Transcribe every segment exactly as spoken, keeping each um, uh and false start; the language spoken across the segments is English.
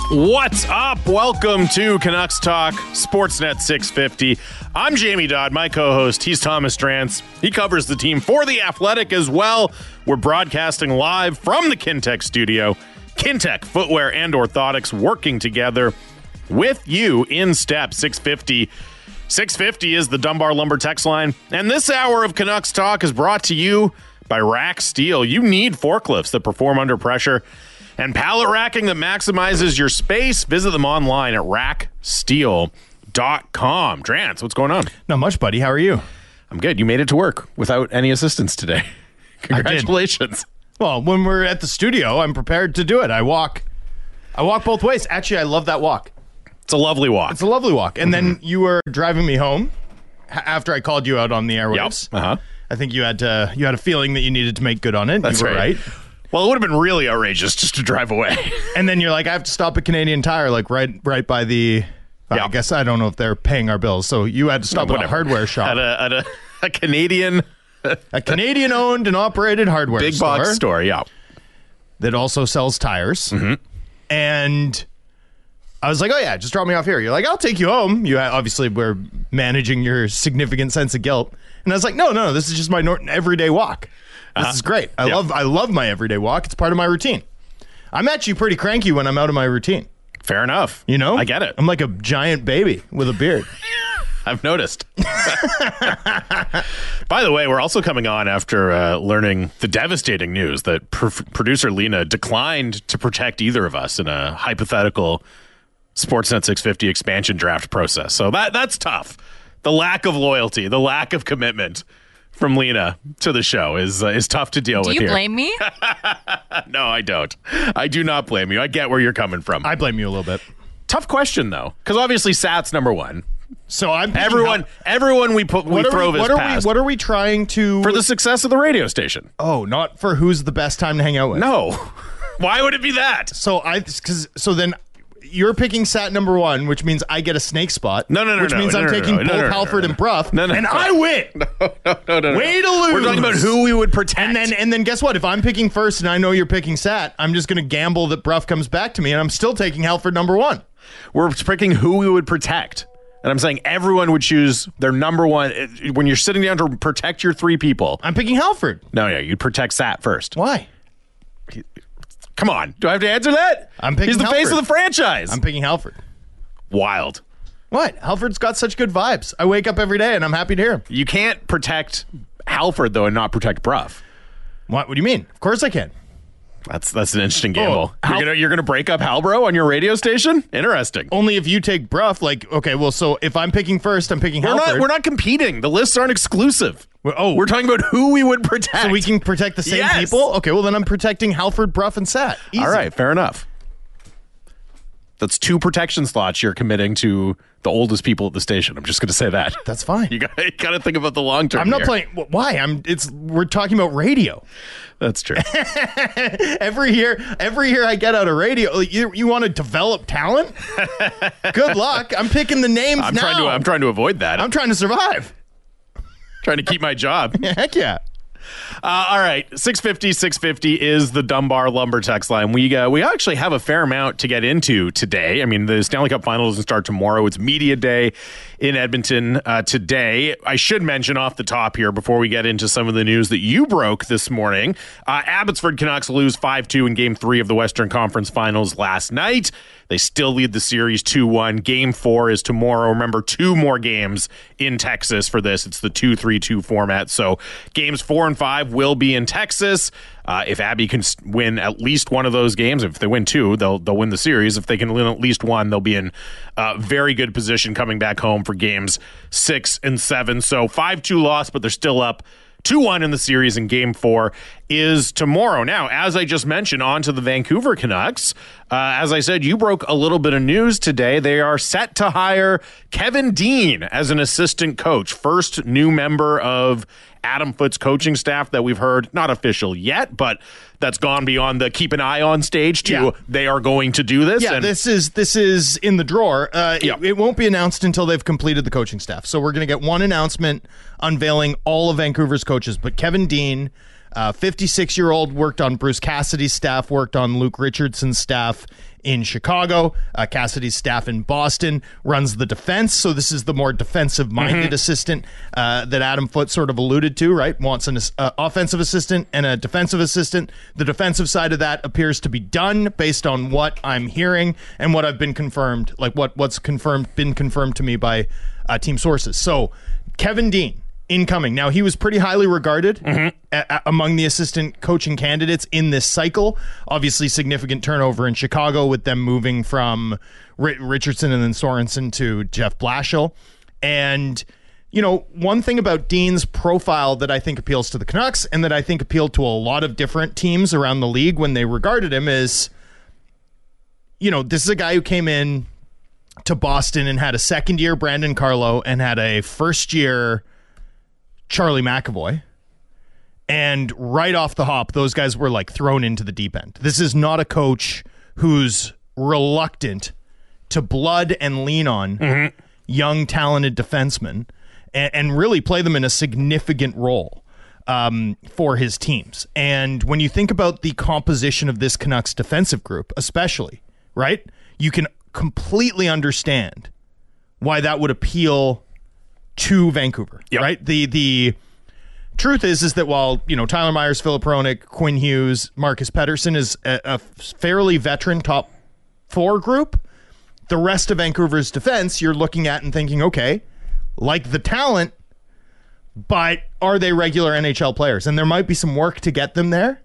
What's up? Welcome to Canucks Talk, Sportsnet six fifty. I'm Jamie Dodd, my co-host. He's Thomas Drance. He covers the team for The Athletic as well. We're broadcasting live from the Kintec studio. Kintec Footwear and Orthotics working together with you in step. six fifty. six fifty is the Dunbar Lumber text line. And this hour of Canucks Talk is brought to you by Rack Steel. You need forklifts that perform under pressure and pallet racking that maximizes your space. Visit them online at rack steel dot com. Drance, what's going on? Not much, buddy. How are you? I'm good. You made it to work without any assistance today. Congratulations. Well, when we're at the studio, I'm prepared to do it. I walk I walk both ways. Actually, I love that walk. It's a lovely walk. It's a lovely walk. And mm-hmm. then you were driving me home h- after I called you out on the airwaves. Yep. Uh-huh. I think you had to, you had a feeling that you needed to make good on it. That's you were right. right. Well, it would have been really outrageous just to drive away. And then you're like, I have to stop at Canadian Tire, like right right by the... Well, yeah. I guess I don't know if they're paying our bills. So you had to stop no, at a hardware shop. At a, at a, a Canadian... a Canadian-owned and operated hardware Big store. Big box store, yeah. That also sells tires. Mm-hmm. And I was like, oh, yeah, just drop me off here. You're like, I'll take you home. You obviously were managing your significant sense of guilt. And I was like, no, no, this is just my Norton everyday walk. This uh-huh. is great. I yep. love I love my everyday walk. It's part of my routine. I'm actually pretty cranky when I'm out of my routine. Fair enough. You know? I get it. I'm like a giant baby with a beard. I've noticed. By the way, we're also coming on after uh, learning the devastating news that pr- producer Lena declined to protect either of us in a hypothetical Sportsnet six fifty expansion draft process. So that that's tough. The lack of loyalty, the lack of commitment from Lena to the show is uh, is tough to deal do with you here. blame me? No, I don't. I do not blame you. I get where you're coming from. I blame you a little bit. Tough question, though, because obviously Sat's number one. So I'm everyone. How, everyone we put we throw we, this what are past. We, what are we trying to for the success of the radio station? Oh, not for who's the best time to hang out with. No, why would it be that? So I because so then. You're picking Sat number one, which means I get a snake spot. No, no, no, Which no, means no, I'm no, taking no, no, both no, no, Halford no, no. and Bruff, no, no, and no. I win. No, no, no, no. Way to lose. We're talking about who we would protect. And then, and then, guess what? If I'm picking first, and I know you're picking Sat, I'm just going to gamble that Bruff comes back to me, and I'm still taking Halford number one. We're picking who we would protect, and I'm saying everyone would choose their number one. When you're sitting down to protect your three people, I'm picking Halford. No, yeah, you'd protect Sat first. Why? Come on, do I have to answer that? I'm picking. He's the Halford. face of the franchise. I'm picking Halford. Wild. What? Halford's got such good vibes. I wake up every day and I'm happy to hear him. You can't protect Halford, though, and not protect Bruff. What? What do you mean? Of course I can. That's that's an interesting gamble. Oh, you're gonna you're gonna break up Halbro on your radio station? Interesting. Only if you take Bruff. Like, okay, well, so if I'm picking first, I'm picking we're Halford. Not, we're not competing. The lists aren't exclusive. We're, oh, we're talking about who we would protect. So we can protect the same yes. people? Okay, well, then I'm protecting Halford, Bruff, and Sat. Easy. All right, fair enough. That's two protection slots you're committing to the oldest people at the station. I'm just going to say that. That's fine. You got to think about the long term. I'm not here. playing. Why? I'm. It's. We're talking about radio. That's true. every year, every year I get out of radio. Like, you, you want to develop talent? Good luck. I'm picking the names I'm now. Trying to, I'm trying to avoid that. I'm trying to survive. Trying to keep my job. Heck yeah. Uh, all right, six fifty, six fifty is the Dunbar Lumber text line. We uh, we actually have a fair amount to get into today. I mean, the Stanley Cup Final doesn't start tomorrow. It's media day in Edmonton uh, today. I should mention off the top here before we get into some of the news that you broke this morning. Uh, Abbotsford Canucks lose five two in Game three of the Western Conference Finals last night. They still lead the series two one. Game four is tomorrow. Remember, two more games in Texas for this. It's the two three two format. So games four and five will be in Texas. Uh, if Abby can win at least one of those games, if they win two, they'll they'll win the series. If they can win at least one, they'll be in uh, very good position coming back home for games six and seven. So five two loss, but they're still up two one in the series, and game four is tomorrow. Now, as I just mentioned, on to the Vancouver Canucks. Uh, as I said, you broke a little bit of news today. They are set to hire Kevin Dean as an assistant coach. First new member of Adam Foote's coaching staff that we've heard, not official yet, but that's gone beyond the keep an eye on stage to yeah. they are going to do this. Yeah, and this is this is in the drawer. Uh, yeah. it, it won't be announced until they've completed the coaching staff. So we're going to get one announcement unveiling all of Vancouver's coaches. But Kevin Dean Uh, fifty-six-year-old, worked on Bruce Cassidy's staff, worked on Luke Richardson's staff in Chicago. Uh, Cassidy's staff in Boston, runs the defense. So this is the more defensive-minded mm-hmm. assistant uh, that Adam Foote sort of alluded to, right? Wants an uh, offensive assistant and a defensive assistant. The defensive side of that appears to be done based on what I'm hearing and what I've been confirmed, like what what's confirmed, been confirmed to me by uh, team sources. So Kevin Dean, incoming. Now, he was pretty highly regarded mm-hmm. a- a- among the assistant coaching candidates in this cycle. Obviously, significant turnover in Chicago with them moving from R- Richardson and then Sorensen to Jeff Blashill. And, you know, one thing about Dean's profile that I think appeals to the Canucks and that I think appealed to a lot of different teams around the league when they regarded him is, you know, this is a guy who came in to Boston and had a second-year Brandon Carlo and had a first-year Charlie McAvoy, and right off the hop, those guys were like thrown into the deep end. This is not a coach who's reluctant to blood and lean on mm-hmm. young, talented defensemen and, and really play them in a significant role um, for his teams. And when you think about the composition of this Canucks defensive group, especially, right, you can completely understand why that would appeal to Vancouver, yep. right? The the truth is is that while, you know, Tyler Myers, Philip Hronik, Quinn Hughes, Marcus Pettersson is a, a fairly veteran top four group, the rest of Vancouver's defense you're looking at and thinking, okay, like the talent, but are they regular N H L players? And there might be some work to get them there.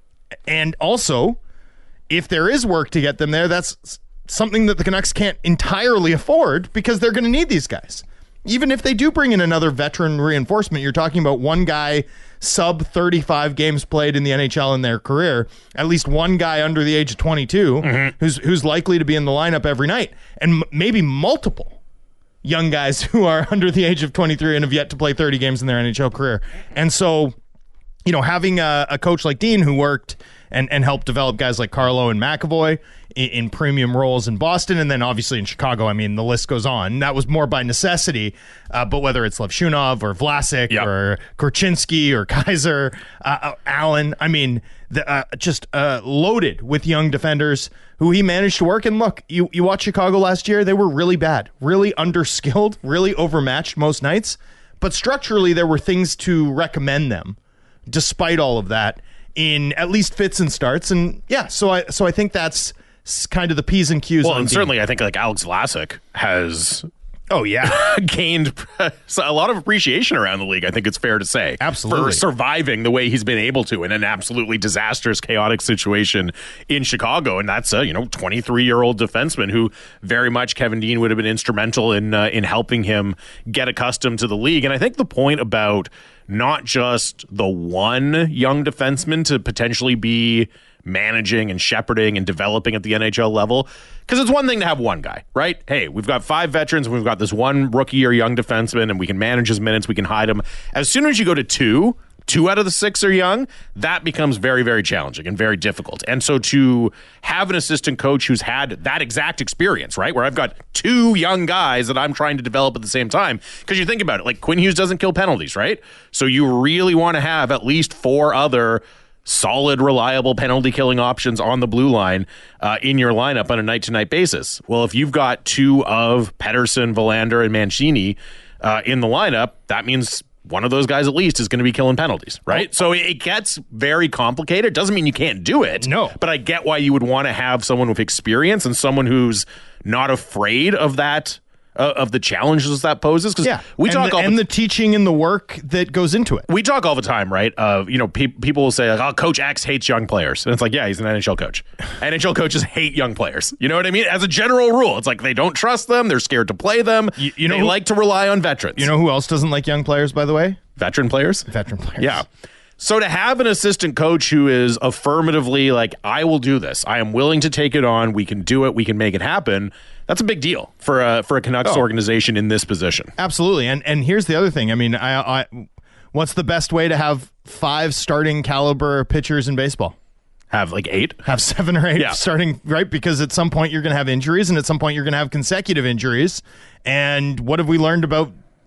And also, if there is work to get them there, that's something that the Canucks can't entirely afford because they're going to need these guys. Even if they do bring in another veteran reinforcement, you're talking about one guy sub thirty-five games played in the N H L in their career, at least one guy under the age of twenty-two mm-hmm. who's who's likely to be in the lineup every night, and m- maybe multiple young guys who are under the age of twenty-three and have yet to play thirty games in their N H L career. And so, you know, having a, a coach like Dean who worked and, and helped develop guys like Carlo and McAvoy in, in premium roles in Boston, and then obviously in Chicago, I mean, the list goes on. That was more by necessity, uh, but whether it's Levshunov or Vlasic yep. or Korchinski or Kaiser, uh, Allen, I mean, the, uh, just uh, loaded with young defenders who he managed to work. And look, you, you watch Chicago last year, they were really bad, really underskilled, really overmatched most nights, but structurally there were things to recommend them despite all of that, in at least fits and starts. And yeah, so I so I think that's kind of the P's and Q's. Well, on and Dean. Certainly I think like Alex Vlasic has oh yeah gained a lot of appreciation around the league, I think it's fair to say. Absolutely. For surviving the way he's been able to in an absolutely disastrous, chaotic situation in Chicago. And that's a, you know, twenty-three-year-old defenseman who very much Kevin Dean would have been instrumental in uh, in helping him get accustomed to the league. And I think the point about not just the one young defenseman to potentially be managing and shepherding and developing at the N H L level, because it's one thing to have one guy, right? Hey, we've got five veterans and we've got this one rookie or young defenseman and we can manage his minutes, we can hide him. As soon as you go to two, two out of the six are young, that becomes very, very challenging and very difficult. And so to have an assistant coach who's had that exact experience, right, where I've got two young guys that I'm trying to develop at the same time, because you think about it, like Quinn Hughes doesn't kill penalties, right? So you really want to have at least four other solid, reliable penalty-killing options on the blue line uh, in your lineup on a night-to-night basis. Well, if you've got two of Pettersson, Verlander, and Mancini uh, in the lineup, that means one of those guys at least is going to be killing penalties, right? Oh. So it gets very complicated. Doesn't mean you can't do it. No. But I get why you would want to have someone with experience and someone who's not afraid of that, uh, of the challenges that poses. Because yeah. we and talk the, all and the, the teaching and the work that goes into it. We talk all the time, right? Of, you know, pe- people will say, like, oh, Coach X hates young players. And it's like, yeah, he's an N H L coach. N H L coaches hate young players. You know what I mean? As a general rule, it's like they don't trust them. They're scared to play them. You, you know they who, like to rely on veterans. You know who else doesn't like young players, by the way? Veteran players? Veteran players. Yeah. So to have an assistant coach who is affirmatively like, I will do this. I am willing to take it on. We can do it. We can make it happen. That's a big deal for a, for a Canucks oh. organization in this position. Absolutely. And and here's the other thing. I mean, I, I what's the best way to have five starting caliber pitchers in baseball? Have like eight? Have seven or eight yeah. starting, right? Because at some point you're going to have injuries, and at some point you're going to have consecutive injuries. And what have we learned about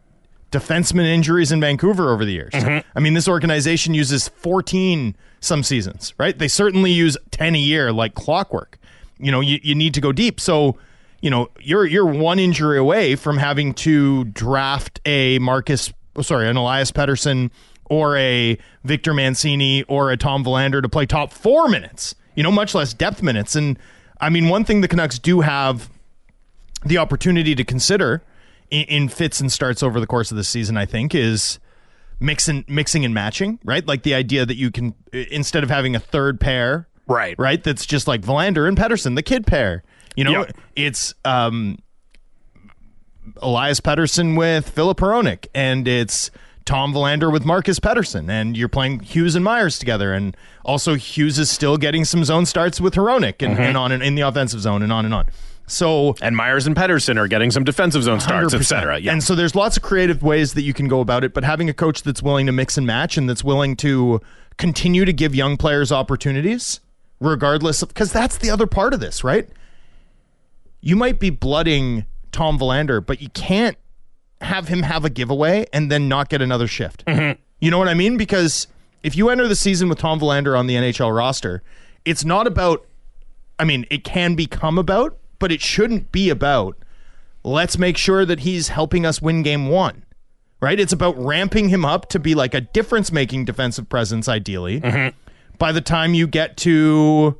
defenseman injuries in Vancouver over the years. Mm-hmm. I mean, this organization uses fourteen some seasons, right? They certainly use ten a year like clockwork. You know, you, you need to go deep. So, you know, you're you're one injury away from having to draft a Marcus, oh, sorry, an Elias Pettersson or a Victor Mancini or a Tom Verlander to play top four minutes, you know, much less depth minutes. And I mean, one thing the Canucks do have the opportunity to consider in, in fits and starts over the course of the season, I think, is mixing, mixing and matching, right? Like the idea that you can, instead of having a third pair, right, right, that's just like Verlander and Pettersson, the kid pair, you know, yep. it's um, Elias Pettersson with Filip Hronek, and it's Tom Verlander with Marcus Pettersson, and you're playing Hughes and Myers together, and also Hughes is still getting some zone starts with Hronek and, mm-hmm. and on and in the offensive zone and on and on. So and Myers and Pettersson are getting some defensive zone starts, et cetera. Yeah. And so there's lots of creative ways that you can go about it, but having a coach that's willing to mix and match and that's willing to continue to give young players opportunities, regardless of, because that's the other part of this, right? You might be blooding Tom Verlander, but you can't have him have a giveaway and then not get another shift. Mm-hmm. You know what I mean? Because if you enter the season with Tom Verlander on the N H L roster, it's not about, I mean, it can become about, but it shouldn't be about, let's make sure that he's helping us win game one, right? It's about ramping him up to be like a difference-making defensive presence, ideally. Mm-hmm. By the time you get to,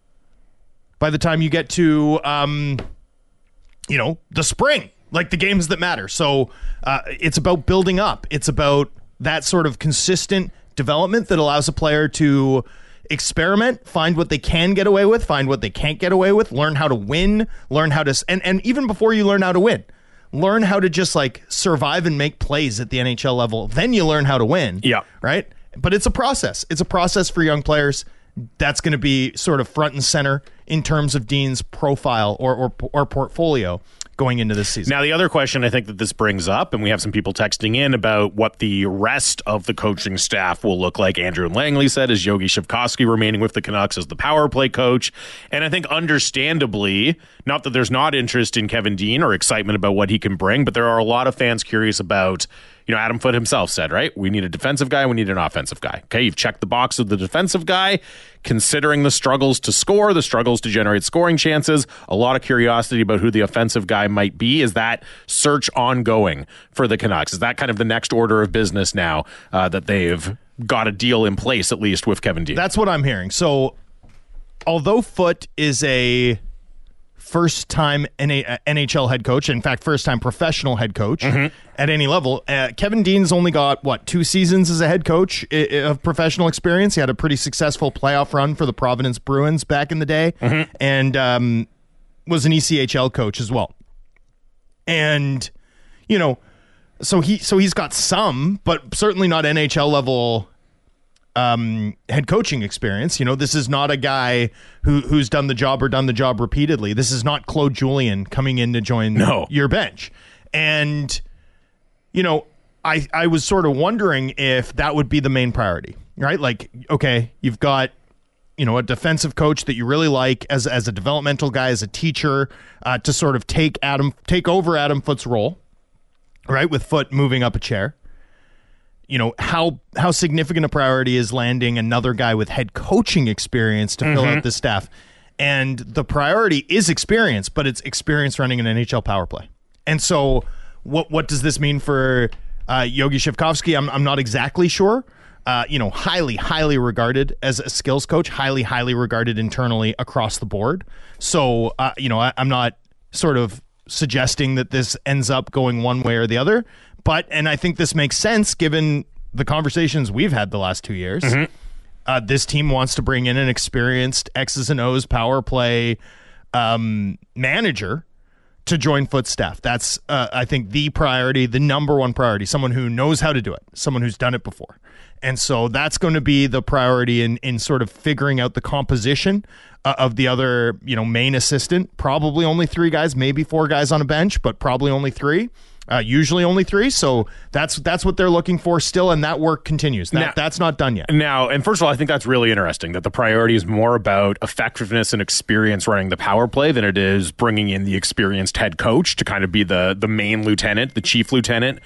by the time you get to, um, you know, the spring, like the games that matter. So uh, it's about building up. It's about that sort of consistent development that allows a player to experiment, find what they can get away with, find what they can't get away with, learn how to win, learn how to, and, and even before you learn how to win, learn how to just like survive and make plays at the N H L level. Then you learn how to win. Yeah. Right? But it's a process. It's a process for young players. That's going to be sort of front and center in terms of Dean's profile or, or, or portfolio going into this season. Now, the other question I think that this brings up, and we have some people texting in about what the rest of the coaching staff will look like. Andrew Langley said, is Yogi Shevkovsky remaining with the Canucks as the power play coach? And I think understandably, not that there's not interest in Kevin Dean or excitement about what he can bring, but there are a lot of fans curious about, you know, Adam Foote himself said, right, we need a defensive guy, we need an offensive guy. Okay, you've checked the box of the defensive guy, considering the struggles to score, the struggles to generate scoring chances, a lot of curiosity about who the offensive guy might be. Is that search ongoing for the Canucks? Is that kind of the next order of business now uh, that they've got a deal in place, at least with Kevin Dean? That's what I'm hearing. So although Foote is a first-time N H L head coach, in fact, first-time professional head coach mm-hmm. at any level. Uh, Kevin Dean's only got, what, two seasons as a head coach of professional experience. He had a pretty successful playoff run for the Providence Bruins back in the day, mm-hmm. and um, was an E C H L coach as well. And, you know, so he so he's got some, but certainly not N H L level Um, head coaching experience. You know, this is not a guy who who's done the job or done the job repeatedly. This is not Claude Julien coming in to join no. your bench. And, you know, I, I was sort of wondering if that would be the main priority, right? Like, okay, you've got, you know, a defensive coach that you really like as, as a developmental guy, as a teacher, uh, to sort of take Adam, take over Adam Foote's role, right? With Foote moving up a chair. You know, how how significant a priority is landing another guy with head coaching experience to mm-hmm. fill out the staff. And the priority is experience, but it's experience running an N H L power play. And so what what does this mean for uh, Yogi Shevkovsky? I'm, I'm not exactly sure. Uh, you know, highly, highly regarded as a skills coach, highly, highly regarded internally across the board. So, uh, you know, I, I'm not sort of suggesting that this ends up going one way or the other. But, and I think this makes sense given the conversations we've had the last two years. Mm-hmm. Uh, this team wants to bring in an experienced X's and O's power play um, manager to join Foote's staff. That's, uh, I think, the priority, the number one priority, someone who knows how to do it, someone who's done it before. And so that's going to be the priority in, in sort of figuring out the composition uh, of the other, you know, main assistant. Probably only three guys, maybe four guys on a bench, but probably only three. Uh, usually only three, so that's that's what they're looking for still, and that work continues. That, now, that's not done yet. Now, and first of all, I think that's really interesting, that the priority is more about effectiveness and experience running the power play than it is bringing in the experienced head coach to kind of be the, the main lieutenant, the chief lieutenant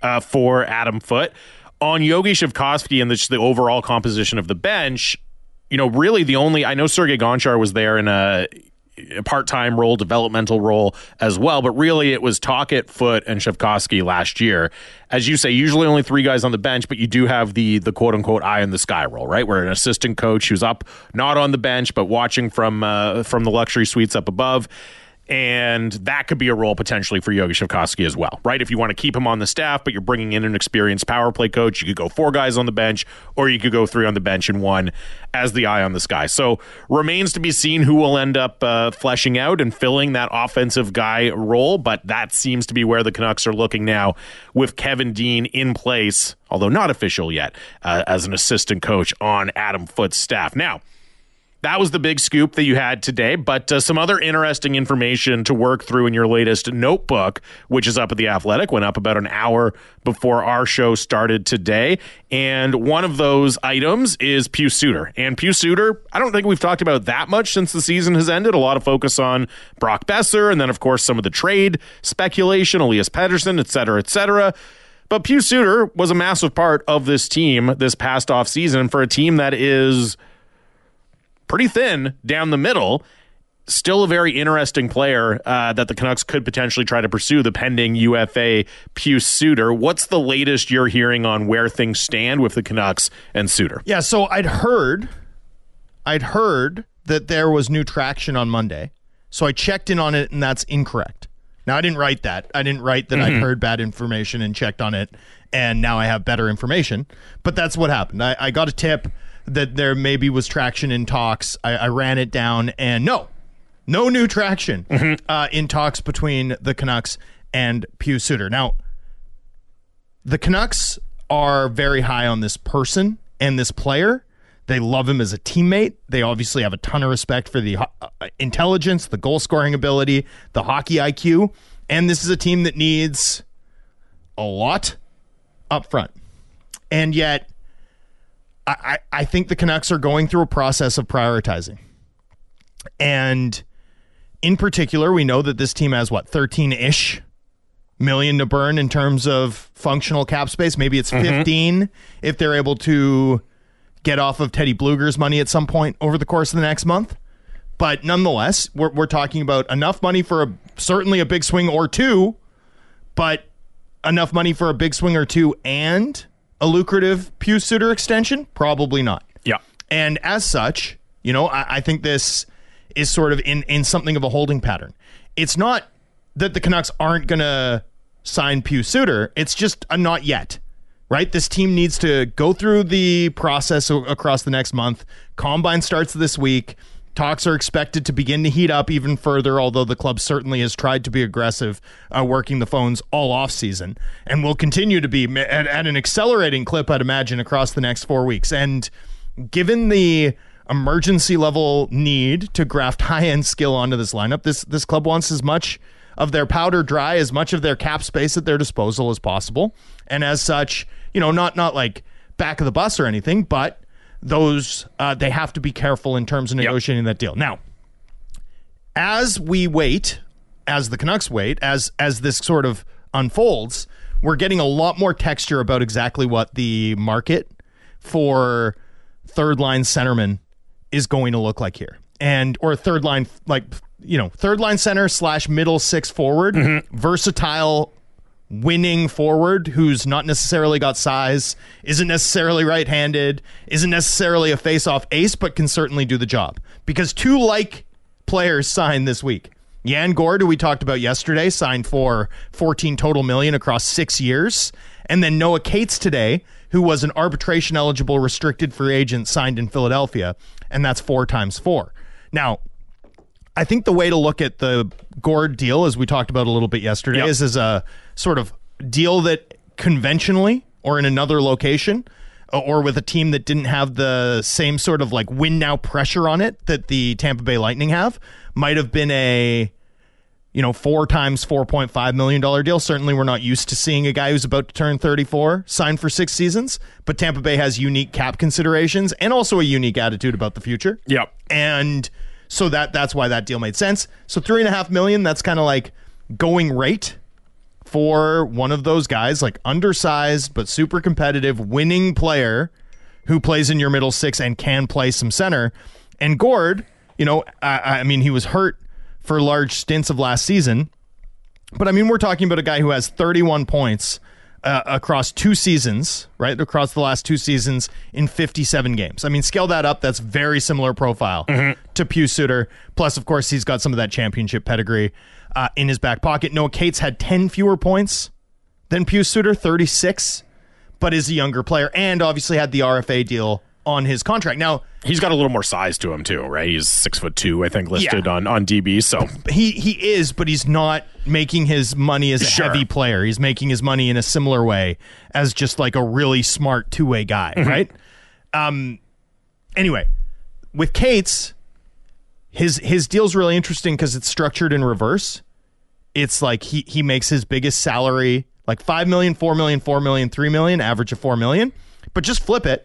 uh, for Adam Foote. On Yogi Shevkovsky and the, the overall composition of the bench, you know, really the only, I know Sergei Gonchar was there in a, a part-time role, developmental role as well, but really it was Tocchet, Foote, and Shevkovsky last year. As you say, usually only three guys on the bench, but you do have the the quote-unquote eye in the sky role, right? Where an assistant coach who's up, not on the bench, but watching from uh, from the luxury suites up above. And that could be a role potentially for Yogi Shevkovsky as well, right? If you want to keep him on the staff, but you're bringing in an experienced power play coach, you could go four guys on the bench, or you could go three on the bench and one as the eye on the sky. So remains to be seen who will end up uh, fleshing out and filling that offensive guy role, but that seems to be where the Canucks are looking now with Kevin Dean in place, although not official yet, uh, as an assistant coach on Adam Foote's staff. Now, that was the big scoop that you had today, but uh, some other interesting information to work through in your latest notebook, which is up at The Athletic, went up about an hour before our show started today. And one of those items is Pius Suter. And Pius Suter, I don't think we've talked about that much since the season has ended. A lot of focus on Brock Besser, and then, of course, some of the trade speculation, Elias Pettersson, et cetera, et cetera. But Pius Suter was a massive part of this team this past offseason for a team that is pretty thin down the middle. Still a very interesting player uh, that the Canucks could potentially try to pursue, the pending U F A Pius Suter. What's the latest you're hearing on where things stand with the Canucks and Suter? Yeah, so I'd heard, I'd heard that there was new traction on Monday. So I checked in on it, and that's incorrect. Now, I didn't write that. I didn't write that mm-hmm. I'd heard bad information and checked on it, and now I have better information. But that's what happened. I, I got a tip that there maybe was traction in talks. I, I ran it down, and no, no new traction mm-hmm. uh, in talks between the Canucks and Pius Suter. Now, the Canucks are very high on this person and this player. They love him as a teammate. They obviously have a ton of respect for the uh, intelligence, the goal-scoring ability, the hockey I Q, and this is a team that needs a lot up front. And yet, I, I think the Canucks are going through a process of prioritizing. And in particular, we know that this team has, what, thirteen-ish million to burn in terms of functional cap space. Maybe it's fifteen mm-hmm. if they're able to get off of Teddy Bluger's money at some point over the course of the next month. But nonetheless, we're, we're talking about enough money for a, certainly a big swing or two, but enough money for a big swing or two and a lucrative Pius Suter extension? Probably not. Yeah. And as such, you know, I, I think this is sort of in, in something of a holding pattern. It's not that the Canucks aren't going to sign Pius Suter. It's just a not yet, right? This team needs to go through the process o- across the next month. Combine starts this week. Talks are expected to begin to heat up even further, although the club certainly has tried to be aggressive uh, working the phones all offseason and will continue to be at, at an accelerating clip, I'd imagine, across the next four weeks. And given the emergency level need to graft high-end skill onto this lineup, this this club wants as much of their powder dry, as much of their cap space at their disposal as possible. And as such, you know, not not like back of the bus or anything, but those uh, they have to be careful in terms of negotiating yep. that deal. Now, as we wait, as the Canucks wait, as as this sort of unfolds, we're getting a lot more texture about exactly what the market for third line centerman is going to look like here, and or third line like you know third line center slash middle six forward, mm-hmm. versatile, winning forward who's not necessarily got size, isn't necessarily right-handed, isn't necessarily a face-off ace, but can certainly do the job. Because two like players signed this week. Jan Gord, who we talked about yesterday, signed for fourteen total million across six years. And then Noah Cates today, who was an arbitration-eligible restricted free agent signed in Philadelphia, and that's four times four. Now, I think the way to look at the Gord deal, as we talked about a little bit yesterday, yep. is as a sort of deal that conventionally or in another location or with a team that didn't have the same sort of like win now pressure on it that the Tampa Bay Lightning have might have been a, you know, four times four point five million dollars deal. Certainly we're not used to seeing a guy who's about to turn thirty-four signed for six seasons, but Tampa Bay has unique cap considerations and also a unique attitude about the future. Yep. And so that that's why that deal made sense. So three and a half million, that's kind of like going rate for one of those guys, like undersized but super competitive, winning player who plays in your middle six and can play some center. And Gord, you know, I, I mean, he was hurt for large stints of last season, but I mean, we're talking about a guy who has thirty-one points uh, across two seasons, right? Across the last two seasons in fifty-seven games. I mean, scale that up. That's very similar profile mm-hmm. to Pius Suter. Plus, of course, he's got some of that championship pedigree uh, in his back pocket. Noah Cates had ten fewer points than Pius Suter, thirty-six, but is a younger player and obviously had the R F A deal on his contract. Now, he's got a little more size to him too, right? He's six foot two, I think, listed yeah. on, on D B. So he he is, but he's not making his money as a sure. heavy player. He's making his money in a similar way as just like a really smart two way guy, mm-hmm. right? Um. Anyway, with Cates, his his deal's really interesting because it's structured in reverse. It's like he he makes his biggest salary like five million, four million, four million, three million, average of four million, but just flip it.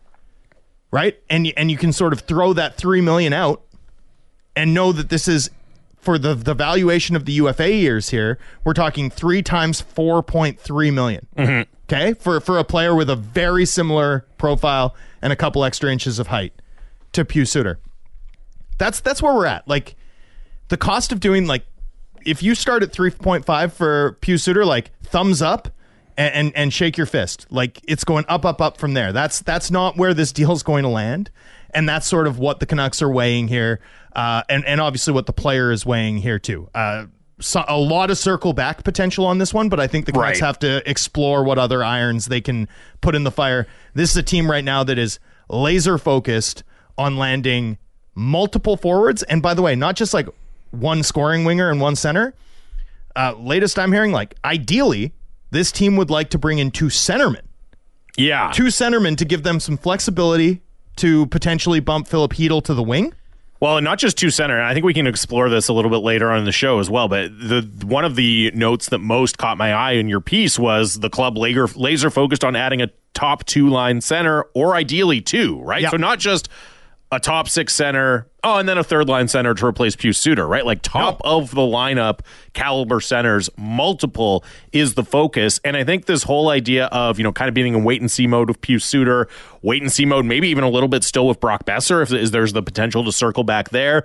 Right? And, and you can sort of throw that three million dollars out and know that this is, for the, the valuation of the U F A years here, we're talking three times four point three million dollars. Mm-hmm. Okay? For, for a player with a very similar profile and a couple extra inches of height to Pius Suter. That's, that's where we're at. Like, the cost of doing, like, if you start at three point five for Pius Suter, like, thumbs up. And, and and shake your fist. Like, it's going up, up, up from there. That's that's not where this deal is going to land. And that's sort of what the Canucks are weighing here. Uh, and, and obviously what the player is weighing here, too. Uh, so a lot of circle back potential on this one, but I think the Canucks right. have to explore what other irons they can put in the fire. This is a team right now that is laser focused on landing multiple forwards. And by the way, not just like one scoring winger and one center. Uh, latest I'm hearing, like, ideally, this team would like to bring in two centermen. Yeah. Two centermen to give them some flexibility to potentially bump Philip Hedl to the wing. Well, and not just two center. I think we can explore this a little bit later on in the show as well. But the one of the notes that most caught my eye in your piece was the club laser, laser focused on adding a top two line center, or ideally two, right? Yep. So not just a top six center, oh, and then a third line center to replace Pius Suter, right? Like top no. of the lineup caliber centers, multiple is the focus. And I think this whole idea of, you know, kind of being in wait and see mode with Pius Suter, wait and see mode, maybe even a little bit still with Brock Besser, if, if there's the potential to circle back there.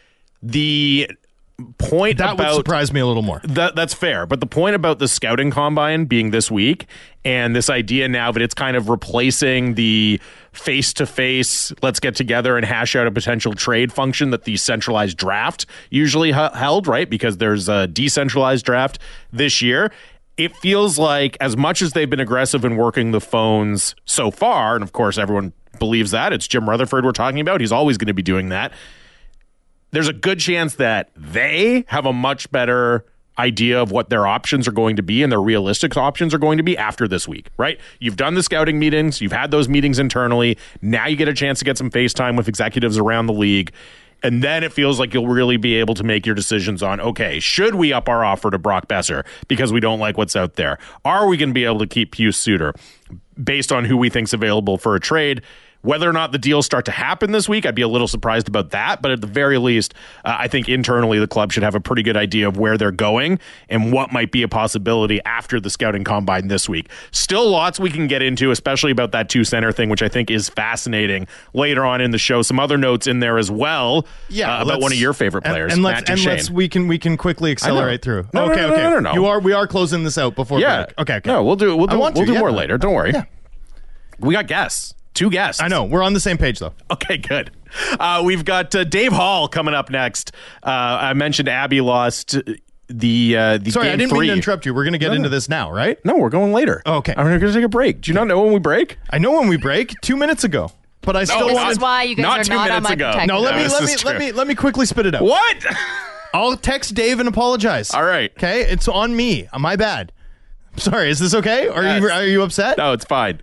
The point that about, would surprise me a little more. That, that's fair. But the point about the scouting combine being this week and this idea now that it's kind of replacing the face-to-face, let's get together and hash out a potential trade function that the centralized draft usually h- held, right? Because there's a decentralized draft this year. It feels like as much as they've been aggressive in working the phones so far, and of course everyone believes that, it's Jim Rutherford we're talking about, he's always going to be doing that, there's a good chance that they have a much better idea of what their options are going to be and their realistic options are going to be after this week, right? You've done the scouting meetings. You've had those meetings internally. Now you get a chance to get some FaceTime with executives around the league. And then it feels like you'll really be able to make your decisions on, okay, should we up our offer to Brock Besser because we don't like what's out there? Are we going to be able to keep Pius Suter based on who we think's available for a trade? Whether or not the deals start to happen this week, I'd be a little surprised about that. But at the very least, uh, I think internally the club should have a pretty good idea of where they're going and what might be a possibility after the scouting combine this week. Still lots we can get into, especially about that two center thing, which I think is fascinating later on in the show. Some other notes in there as well yeah, uh, about one of your favorite players, and, and Matt let's, Duchene. And let's, we can we can quickly accelerate through. No, okay, no, no, okay. no, no, no. You are we are closing this out before yeah. break. Okay, okay. No, we'll do we'll do, we'll to, do yeah. more later. Don't worry. Yeah. We got guests. Two guests. I know. We're on the same page, though. Okay, good. Uh, we've got uh, Dave Hall coming up next. Uh, I mentioned Abby lost the uh, the Sorry, game I didn't three. mean to interrupt you. We're going to get no, into no. this now, right? No, we're going later. Oh, okay. I'm going to take a break. Do you not know when we break? I know when we break. Two minutes ago. But I still no, want This is why you guys not are two not on minutes my ago. protected No, let No, me this let is me true. let me let me quickly spit it out. What? I'll text Dave and apologize. All right. Okay, it's on me. My bad. Sorry, is this okay? Are Yes. you are you upset? No, it's fine.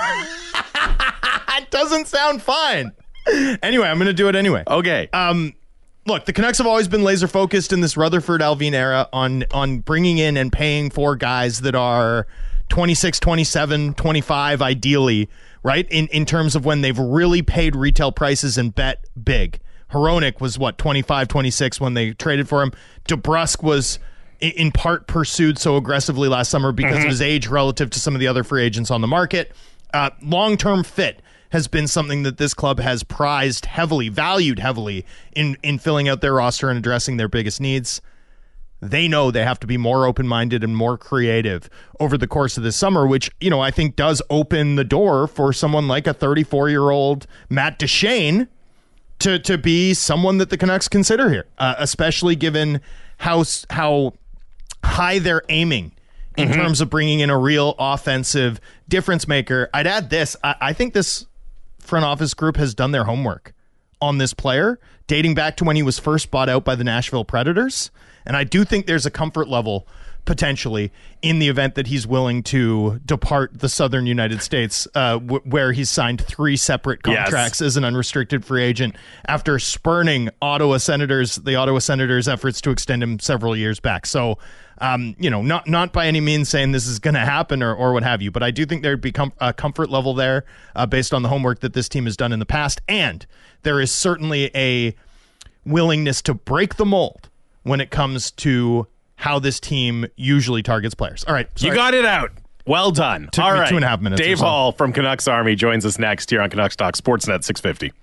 It doesn't sound fine. Anyway, I'm going to do it anyway. Okay. Um, look, the Canucks have always been laser focused in this Rutherford Alvin era on on bringing in and paying for guys that are twenty-six, twenty-seven, twenty-five ideally, right? In in terms of when they've really paid retail prices and bet big. Hronek was what, twenty-five, twenty-six when they traded for him. DeBrusk was in part pursued so aggressively last summer because mm-hmm. of his age relative to some of the other free agents on the market. Uh, long-term fit has been something that this club has prized heavily, valued heavily in, in filling out their roster and addressing their biggest needs. They know they have to be more open-minded and more creative over the course of this summer, which, you know, I think does open the door for someone like a thirty-four-year-old Matt Duchene to to be someone that the Canucks consider here, uh, especially given how how high they're aiming in mm-hmm. terms of bringing in a real offensive difference maker. I'd add this. I, I think this front office group has done their homework on this player, dating back to when he was first bought out by the Nashville Predators. And I do think there's a comfort level potentially in the event that he's willing to depart the southern United States, uh, w- where he's signed three separate contracts yes. as an unrestricted free agent after spurning Ottawa Senators, the Ottawa Senators' efforts to extend him several years back. So, um, you know, not not by any means saying this is going to happen or, or what have you, but I do think there'd be com- a comfort level there uh, based on the homework that this team has done in the past. And there is certainly a willingness to break the mold when it comes to how this team usually targets players. All right. Sorry. You got it out. Well done. Took All me right. two and a half minutes. Dave so. Hall from Canucks Army joins us next here on Canucks Talk Sportsnet six fifty.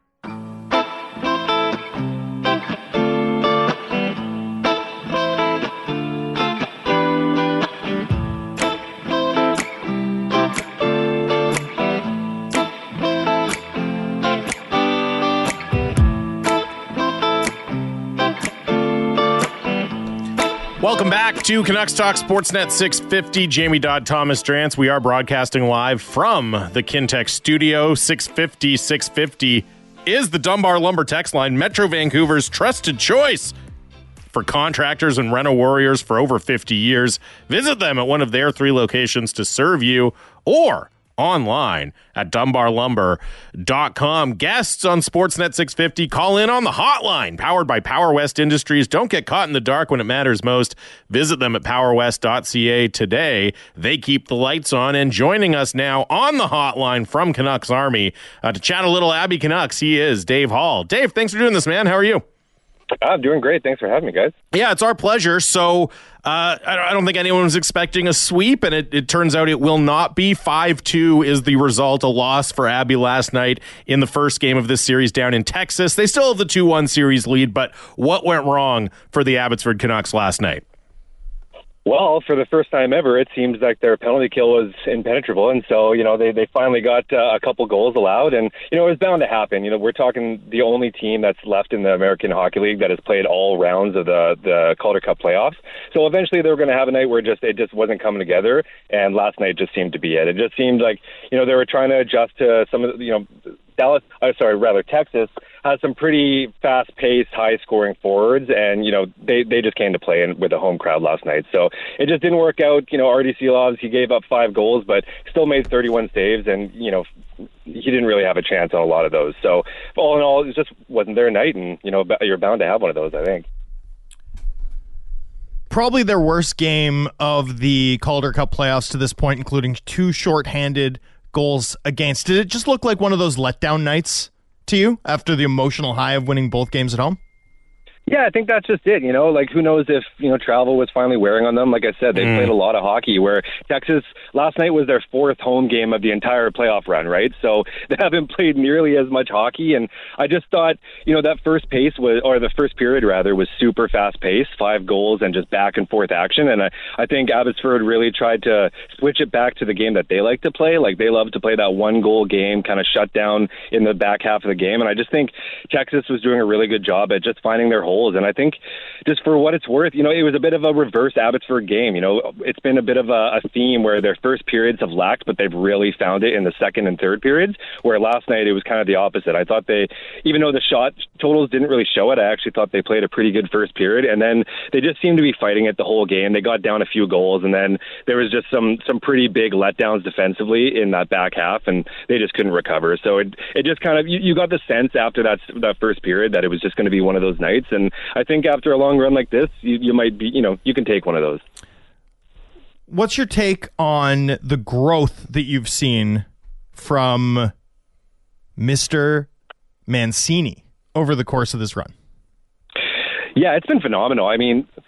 Welcome back to Canucks Talk Sportsnet six fifty. Jamie Dodd, Thomas Drance. We are broadcasting live from the Kintec studio. six fifty, six fifty is the Dunbar Lumber text line, Metro Vancouver's trusted choice for contractors and reno warriors for over fifty years. Visit them at one of their three locations to serve you, or online at dunbar lumber dot com. Guests on Sportsnet six fifty, call in on the hotline powered by Power West Industries. Don't get caught in the dark when it matters most. Visit them at power west dot c a today. They keep the lights on. And joining us now on the hotline from Canucks Army uh, to chat a little Abby Canucks, he is Dave Hall. Dave, thanks for doing this, man. How are you? I'm doing great. Thanks for having me, guys. Yeah, it's our pleasure. So uh, I don't think anyone was expecting a sweep, and it, it turns out it will not be. five two is the result, a loss for Abby last night in the first game of this series down in Texas. They still have the two one series lead, but what went wrong for the Abbotsford Canucks last night? Well, for the first time ever, it seems like their penalty kill was impenetrable, and so, you know, they, they finally got uh, a couple goals allowed, and, you know, it was bound to happen. You know, we're talking the only team that's left in the American Hockey League that has played all rounds of the, the Calder Cup playoffs, so eventually they were going to have a night where just it just wasn't coming together, and last night just seemed to be it. It just seemed like, you know, they were trying to adjust to some of the, you know, Dallas, uh, sorry, rather Texas has some pretty fast-paced, high-scoring forwards, and you know they, they just came to play in, with a home crowd last night. So it just didn't work out. You know, Artie Seelovs, he gave up five goals, but still made thirty-one saves, and you know he didn't really have a chance on a lot of those. So all in all, it just wasn't their night, and you know you're bound to have one of those, I think. Probably their worst game of the Calder Cup playoffs to this point, including two shorthanded goals against. Did it just look like one of those letdown nights to you after the emotional high of winning both games at home? Yeah, I think that's just it. You know, like who knows if, you know, travel was finally wearing on them. Like I said, they mm. played a lot of hockey where Texas last night was their fourth home game of the entire playoff run, right? So they haven't played nearly as much hockey. And I just thought, you know, that first pace was, or the first period rather, was super fast paced, five goals and just back and forth action. And I, I think Abbotsford really tried to switch it back to the game that they like to play. Like they love to play that one goal game, kind of shut down in the back half of the game. And I just think Texas was doing a really good job at just finding their holes. And I think just for what it's worth, you know, it was a bit of a reverse Abbotsford game. You know, it's been a bit of a, a theme where their first periods have lacked, but they've really found it in the second and third periods, where last night it was kind of the opposite. I thought they, even though the shot totals didn't really show it, I actually thought they played a pretty good first period. And then they just seemed to be fighting it the whole game. They got down a few goals, and then there was just some some pretty big letdowns defensively in that back half, and they just couldn't recover. So it it just kind of, you, you got the sense after that, that first period that it was just going to be one of those nights. And I think after a long run like this, you, you might be, you know, you can take one of those. What's your take on the growth that you've seen from Mister Mancini over the course of this run? Yeah, it's been phenomenal. I mean,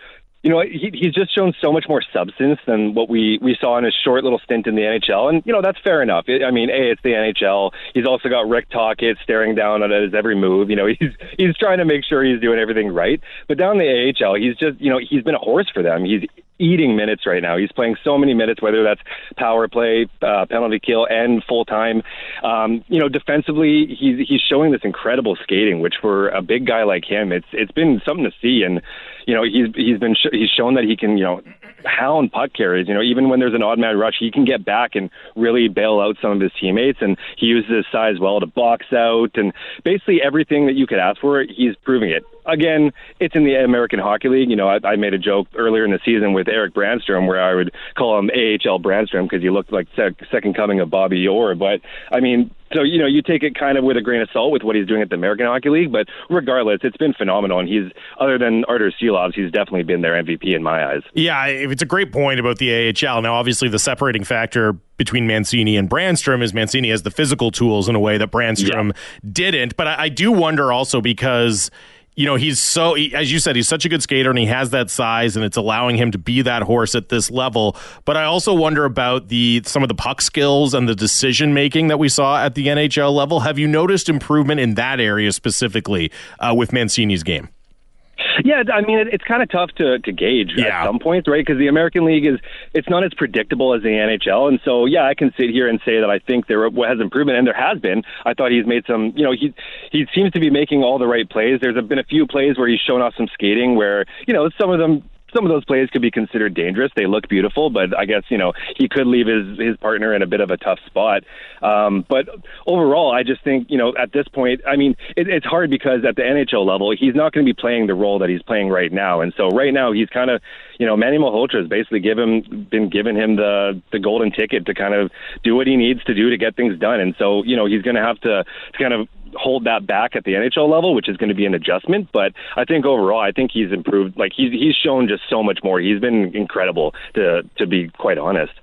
you know, he, he's just shown so much more substance than what we, we saw in his short little stint in the N H L. And, you know, that's fair enough. It, I mean, A, it's the N H L. He's also got Rick Tocchet staring down at his every move. You know, he's he's trying to make sure he's doing everything right. But down in the A H L, he's just, you know, he's been a horse for them. He's eating minutes right now. He's playing so many minutes, whether that's power play, uh, penalty kill, and full time. Um, you know, defensively, he's he's showing this incredible skating, which for a big guy like him, it's it's been something to see. And you know, he's he's been sh- he's shown that he can, you know, hound puck carries. You know, even when there's an odd man rush, he can get back and really bail out some of his teammates. And he uses his size well to box out, and basically everything that you could ask for, he's proving it. Again, it's in the American Hockey League. You know, I, I made a joke earlier in the season with Eric Brandstrom where I would call him A H L Brandstrom because he looked like sec- second coming of Bobby Orr. But I mean, so, you know, you take it kind of with a grain of salt with what he's doing at the American Hockey League, but regardless, it's been phenomenal. And he's, other than Artur Silovs, he's definitely been their M V P in my eyes. Yeah, it's a great point about the A H L. Now, obviously, the separating factor between Mancini and Brandstrom is Mancini has the physical tools in a way that Brandstrom yeah. didn't. But I, I do wonder also because, you know, he's so, he, as you said, he's such a good skater and he has that size and it's allowing him to be that horse at this level. But I also wonder about the some of the puck skills and the decision making that we saw at the N H L level. Have you noticed improvement in that area specifically uh, with Mancini's game? Yeah, I mean, it, it's kind of tough to, to gauge yeah. at some points, right? Because the American League is, it's not as predictable as the N H L. And so, yeah, I can sit here and say that I think there has improvement, and there has been. I thought he's made some, you know, he he seems to be making all the right plays. There's been a few plays where he's shown off some skating where, you know, some of them, some of those plays could be considered dangerous. They look beautiful, but I guess, you know, he could leave his, his partner in a bit of a tough spot. Um, but overall, I just think, you know, at this point, I mean, it, it's hard because at the N H L level, he's not going to be playing the role that he's playing right now. And so right now he's kind of, you know, Manny Malhotra has basically given, been giving him the, the golden ticket to kind of do what he needs to do to get things done. And so, you know, he's going to have to, to kind of hold that back at the N H L level, which is going to be an adjustment. But I think overall, I think he's improved. Like he's he's shown just so much more. He's been incredible, to to be quite honest.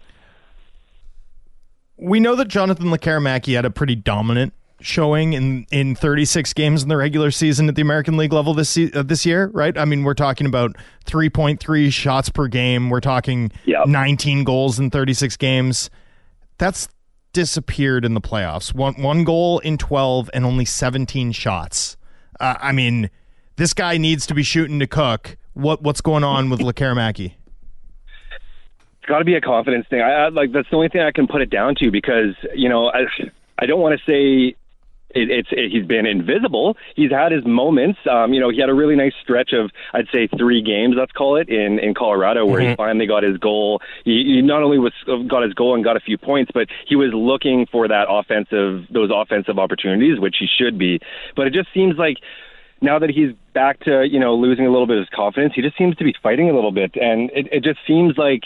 We know that Jonathan Lekkerimäki had a pretty dominant showing in, in thirty-six games in the regular season at the American League level this uh, this year, right? I mean, we're talking about three point three shots per game. We're talking yep. nineteen goals in thirty-six games. That's disappeared in the playoffs. One one goal in twelve and only seventeen shots. Uh, I mean, this guy needs to be shooting to cook. What what's going on with Lekkerimäki? It's got to be a confidence thing. I, I like that's the only thing I can put it down to because you know I I don't want to say. It, it's it, he's been invisible. He's had his moments. Um, you know, he had a really nice stretch of, I'd say, three games, let's call it, in, in Colorado, where mm-hmm. he finally got his goal. He, he not only was got his goal and got a few points, but he was looking for that offensive, those offensive opportunities, which he should be. But it just seems like now that he's back to, you know, losing a little bit of his confidence, he just seems to be fighting a little bit, and it, it just seems like.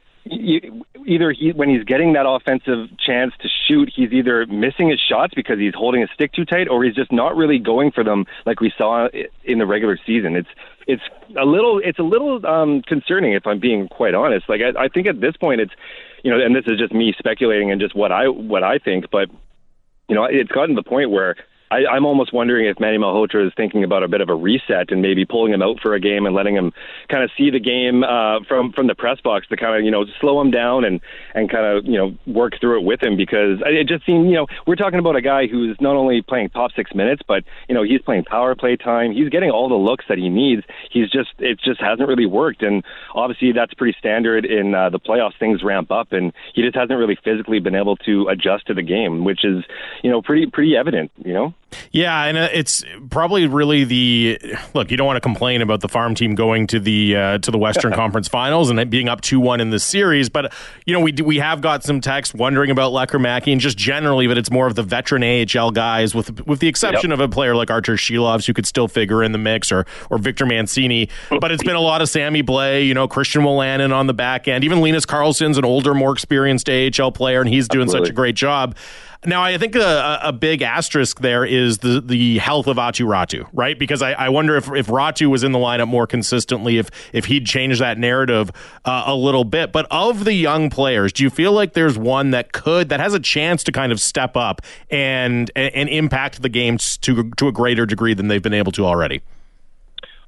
You, either he, when he's getting that offensive chance to shoot, he's either missing his shots because he's holding his stick too tight, or he's just not really going for them like we saw in the regular season. It's it's a little it's a little um, concerning, if I'm being quite honest. Like I, I think at this point, it's you know, and this is just me speculating and just what I what I think, but you know, it's gotten to the point where. I, I'm almost wondering if Manny Malhotra is thinking about a bit of a reset and maybe pulling him out for a game and letting him kind of see the game uh, from from the press box to kind of, you know, slow him down and, and kind of, you know, work through it with him, because it just seemed, you know, we're talking about a guy who's not only playing top six minutes, but, you know, he's playing power play time. He's getting all the looks that he needs. He's just, it just hasn't really worked. And obviously that's pretty standard in uh, the playoffs. Things ramp up and he just hasn't really physically been able to adjust to the game, which is, you know, pretty, pretty evident, you know? Yeah, and it's probably really the look. You don't want to complain about the farm team going to the uh, to the Western Conference Finals and being up two one in the series, but you know we do, we have got some text wondering about Lekkerimäki and just generally, but it's more of the veteran A H L guys, with with the exception yep. of a player like Artur Silovs who could still figure in the mix, or or Victor Mancini. But it's been a lot of Sammy Blais, you know, Christian Wolanin on the back end. Even Linus Karlsson's an older, more experienced A H L player, and he's doing Absolutely. such a great job. Now, I think a, a big asterisk there is the, the health of Aatu Räty, right? Because I, I wonder if, if Räty was in the lineup more consistently, if if he'd changed that narrative uh, a little bit. But of the young players, do you feel like there's one that could, that has a chance to kind of step up and and, and impact the game to to a greater degree than they've been able to already?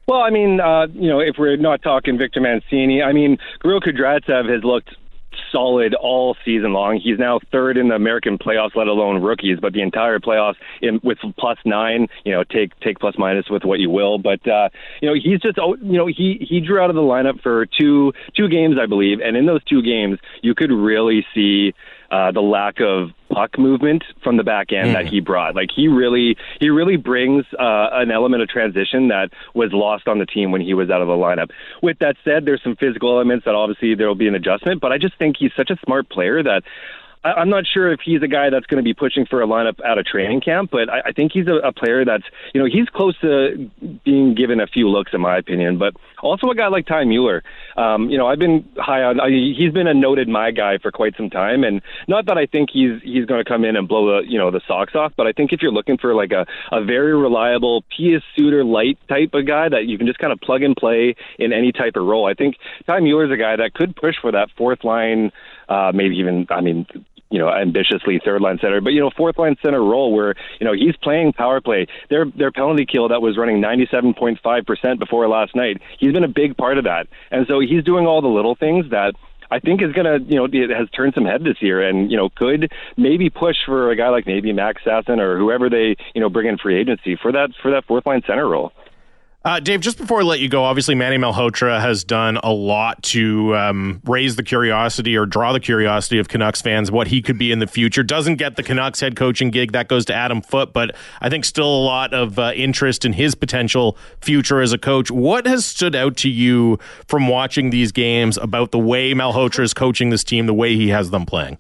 Well, I mean, uh, you know, if we're not talking Victor Mancini, I mean, Kirill Kudryavtsev has looked solid all season long. He's now third in the American playoffs, let alone rookies, but the entire playoffs in, with plus nine, you know, take take plus minus with what you will. But, uh, you know, he's just, you know, he, he drew out of the lineup for two two games, I believe. And in those two games, you could really see uh, the lack of puck movement from the back end mm. that he brought. Like he really, he really brings uh, an element of transition that was lost on the team when he was out of the lineup. With that said, there's some physical elements that obviously there will be an adjustment, but I just think he's such a smart player that I, I'm not sure if he's a guy that's going to be pushing for a lineup out of training camp, but I, I think he's a, a player that's, you know, he's close to being given a few looks in my opinion, but also a guy like Ty Mueller. Um, you know, I've been high on, I, he's been a noted my guy for quite some time, and not that I think he's he's going to come in and blow the, you know, the socks off, but I think if you're looking for like a, a very reliable Pius Suter light type of guy that you can just kind of plug and play in any type of role, I think Ty Mueller's a guy that could push for that fourth line, uh, maybe even, I mean, you know, ambitiously third line center, but, you know, fourth line center role where, you know, he's playing power play. Their their penalty kill that was running ninety-seven point five percent before last night, he's been a big part of that. And so he's doing all the little things that I think is going to, you know, it has turned some head this year and, you know, could maybe push for a guy like maybe Max Sasson or whoever they, you know, bring in free agency for that, for that fourth line center role. Uh, Dave, just before we let you go, obviously Manny Malhotra has done a lot to um, raise the curiosity or draw the curiosity of Canucks fans, what he could be in the future. Doesn't get the Canucks head coaching gig. That goes to Adam Foote, but I think still a lot of uh, interest in his potential future as a coach. What has stood out to you from watching these games about the way Malhotra is coaching this team, the way he has them playing?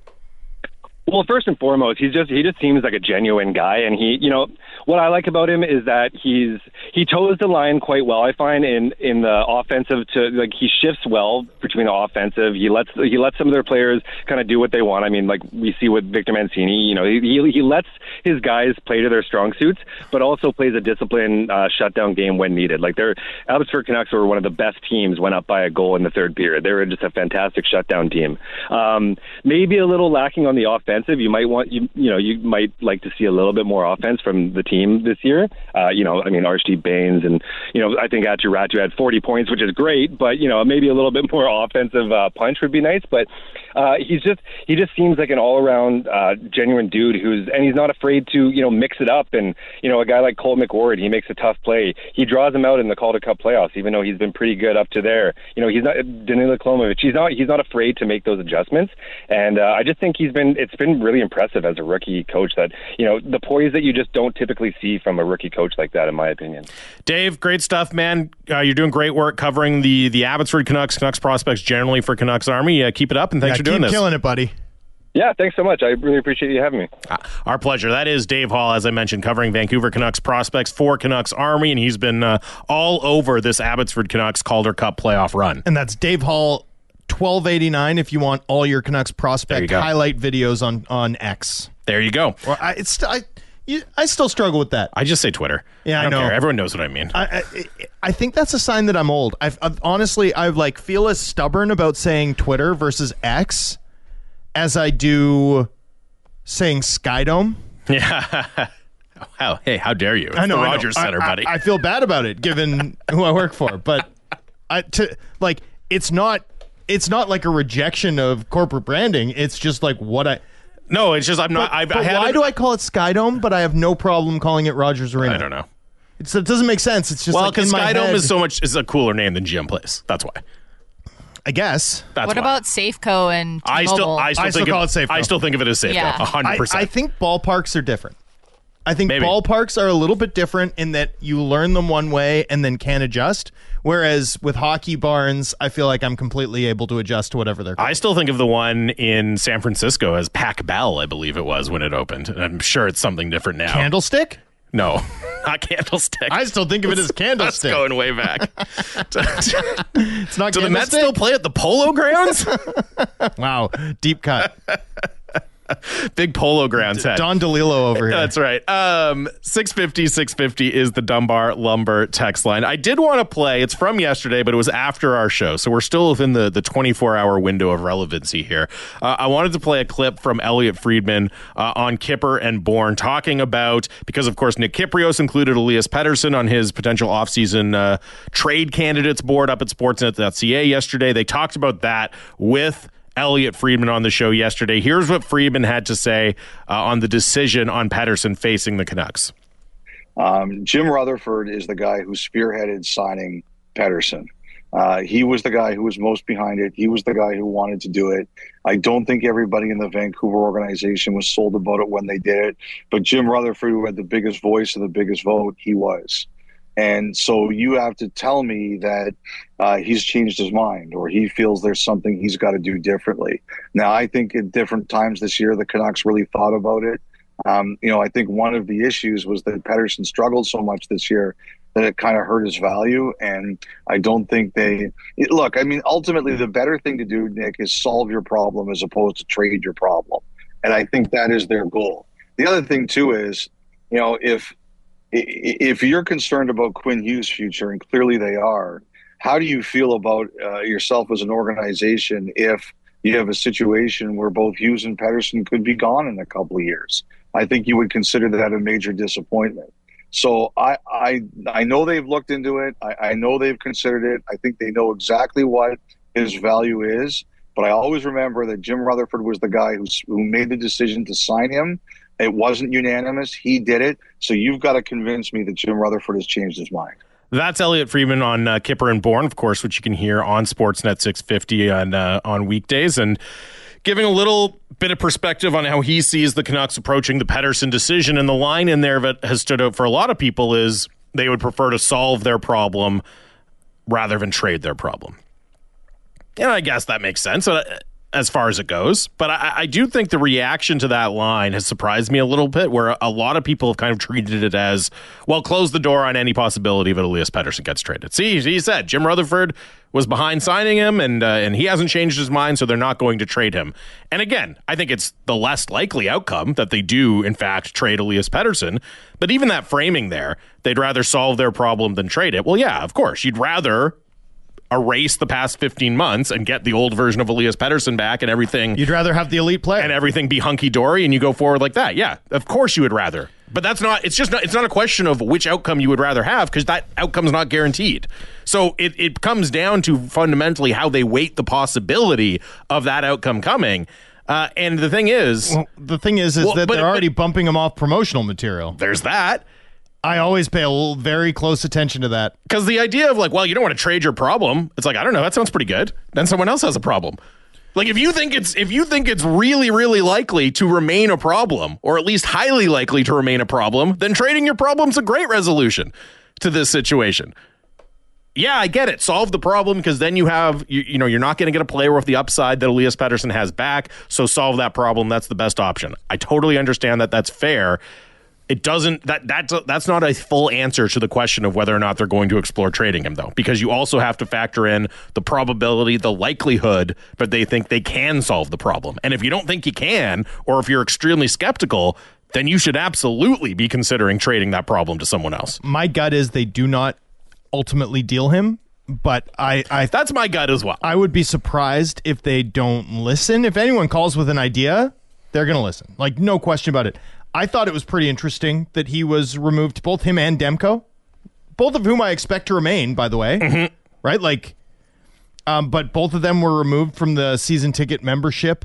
Well, first and foremost, he's just he just seems like a genuine guy, and he, you know, what I like about him is that he's he toes the line quite well. I find in in the offensive to like he shifts well between the offensive. He lets he lets some of their players kind of do what they want. I mean, like we see with Victor Mancini, you know, he he lets his guys play to their strong suits, but also plays a disciplined uh, shutdown game when needed. Like their Abbotsford Canucks were one of the best teams when up by a goal in the third period. They were just a fantastic shutdown team. Um, maybe a little lacking on the offense. You might want you you know you might like to see a little bit more offense from the team this year. Uh, you know, I mean Archie Bains and you know I think Aatu Räty had forty points, which is great, but you know maybe a little bit more offensive uh, punch would be nice. But uh, he's just he just seems like an all around uh, genuine dude who's and he's not afraid to you know mix it up. And you know a guy like Cole McWard, he makes a tough play. He draws him out in the Calder Cup playoffs, even though he's been pretty good up to there. You know he's not Danila Klomovic. He's not he's not afraid to make those adjustments. And uh, I just think he's been it's been really impressive as a rookie coach that, you know, the poise that you just don't typically see from a rookie coach like that, in my opinion. Dave, great stuff, man. Uh, you're doing great work covering the the Abbotsford Canucks, Canucks prospects generally for Canucks Army. Uh, keep it up, and thanks yeah, for doing keep this. Killing it, buddy. Yeah, thanks so much. I really appreciate you having me. Uh, our pleasure. That is Dave Hall, as I mentioned, covering Vancouver Canucks prospects for Canucks Army, and he's been uh, all over this Abbotsford Canucks Calder Cup playoff run. And that's Dave Hall, twelve eighty-nine if you want all your Canucks prospect highlight videos on, on X. There you go. Well, I, it's I, you, I still struggle with that. I just say Twitter. Yeah, I, don't I know. Care. Everyone knows what I mean. I, I, I think that's a sign that I'm old. I've, I've honestly, I like feel as stubborn about saying Twitter versus X as I do saying Skydome. Yeah. Wow. Hey, how dare you? It's I know, the I know. Rogers Center, I, buddy. I, I feel bad about it, given who I work for. But I to like, it's not. It's not like a rejection of corporate branding. It's just like what I. No, it's just I'm not. But, I've, but I had why it, do I call it Skydome? But I have no problem calling it Rogers Arena. I don't know. It's, it doesn't make sense. It's just well, like in because my Skydome head. is so much is a cooler name than G M Place. That's why. I guess. That's what why. about Safeco and T-Mobile? I still, I still I still think call of, it Safeco. I still think of it as Safeco. Yeah. A hundred I, percent. I think ballparks are different. I think Maybe. ballparks are a little bit different in that you learn them one way and then can adjust. Whereas with hockey barns, I feel like I'm completely able to adjust to whatever they're called. I still think of the one in San Francisco as Pac Bell, I believe it was when it opened. I'm sure it's something different now. Candlestick? No, not Candlestick. I still think of it as That's Candlestick. going way back. It's not Do the Mets Candlestick? still play at the Polo Grounds? Wow, deep cut. Big Polo Grounds head. Don DeLillo over here. That's right. Um, six fifty, six fifty is the Dunbar Lumber text line. I did want to play. It's from yesterday, but it was after our show, so we're still within the, the twenty-four hour window of relevancy here. Uh, I wanted to play a clip from Elliot Friedman uh, on Kipper and Bourne talking about, because of course Nick Kypreos included Elias Pettersson on his potential offseason uh, trade candidates board up at sportsnet dot c a yesterday. They talked about that with Elliot Friedman on the show yesterday. Here's what Friedman had to say uh, on the decision on Pettersson facing the Canucks. Um, Jim Rutherford is the guy who spearheaded signing Pettersson. Uh, he was the guy who was most behind it. He was the guy who wanted to do it. I don't think everybody in the Vancouver organization was sold about it when they did it, but Jim Rutherford, who had the biggest voice and the biggest vote, he was. And so you have to tell me that uh, he's changed his mind or he feels there's something he's got to do differently. Now, I think at different times this year, the Canucks really thought about it. Um, you know, I think one of the issues was that Pettersson struggled so much this year that it kind of hurt his value. And I don't think they – look, I mean, ultimately the better thing to do, Nick, is solve your problem as opposed to trade your problem. And I think that is their goal. The other thing, too, is, you know, if – If you're concerned about Quinn Hughes' future, and clearly they are, how do you feel about uh, yourself as an organization if you have a situation where both Hughes and Pettersson could be gone in a couple of years? I think you would consider that a major disappointment. So I I, I know they've looked into it. I, I know they've considered it. I think they know exactly what his value is. But I always remember that Jim Rutherford was the guy who, who made the decision to sign him. It wasn't unanimous. He did it. So you've got to convince me that Jim Rutherford has changed his mind. That's Elliot Friedman on uh, Kipper and Bourne, of course, which you can hear on Sportsnet six fifty on uh, on weekdays, and giving a little bit of perspective on how he sees the Canucks approaching the Pettersson decision. And the line in there that has stood out for a lot of people is they would prefer to solve their problem rather than trade their problem. And I guess that makes sense uh, as far as it goes. But I, I do think the reaction to that line has surprised me a little bit, where a lot of people have kind of treated it as, well, close the door on any possibility that Elias Pettersson gets traded. See, he said Jim Rutherford was behind signing him, and uh, and he hasn't changed his mind, so they're not going to trade him. And again, I think it's the less likely outcome that they do, in fact, trade Elias Pettersson. But even that framing there, they'd rather solve their problem than trade it. Well, yeah, of course, you'd rather erase the past fifteen months and get the old version of Elias Pettersson back and everything. You'd rather have the elite player and everything be hunky-dory and you go forward like that. Yeah, of course you would rather. But that's not, it's just not, it's not a question of which outcome you would rather have, because that outcome's not guaranteed. So it, it comes down to fundamentally how they weight the possibility of that outcome coming. Uh, and the thing is... Well, the thing is, is well, that but, they're already but, bumping him off promotional material. There's that. I always pay a little, very close attention to that. Because the idea of like, well, you don't want to trade your problem. It's like, I don't know, that sounds pretty good. Then someone else has a problem. Like if you think it's if you think it's really, really likely to remain a problem, or at least highly likely to remain a problem, then trading your problem's a great resolution to this situation. Yeah, I get it. Solve the problem, because then you have, you, you know, you're not going to get a player with the upside that Elias Pettersson has back. So solve that problem. That's the best option. I totally understand that. That's fair. It doesn't that that's that's not a full answer to the question of whether or not they're going to explore trading him, though, because you also have to factor in the probability, the likelihood that they think they can solve the problem. And if you don't think you can, or if you're extremely skeptical, then you should absolutely be considering trading that problem to someone else. My gut is they do not ultimately deal him, but I, I that's my gut as well. I would be surprised if they don't listen. If anyone calls with an idea, they're going to listen. Like, no question about it. I thought it was pretty interesting that he was removed, both him and Demko, both of whom I expect to remain, by the way, mm-hmm. right? Like, um, but both of them were removed from the season ticket membership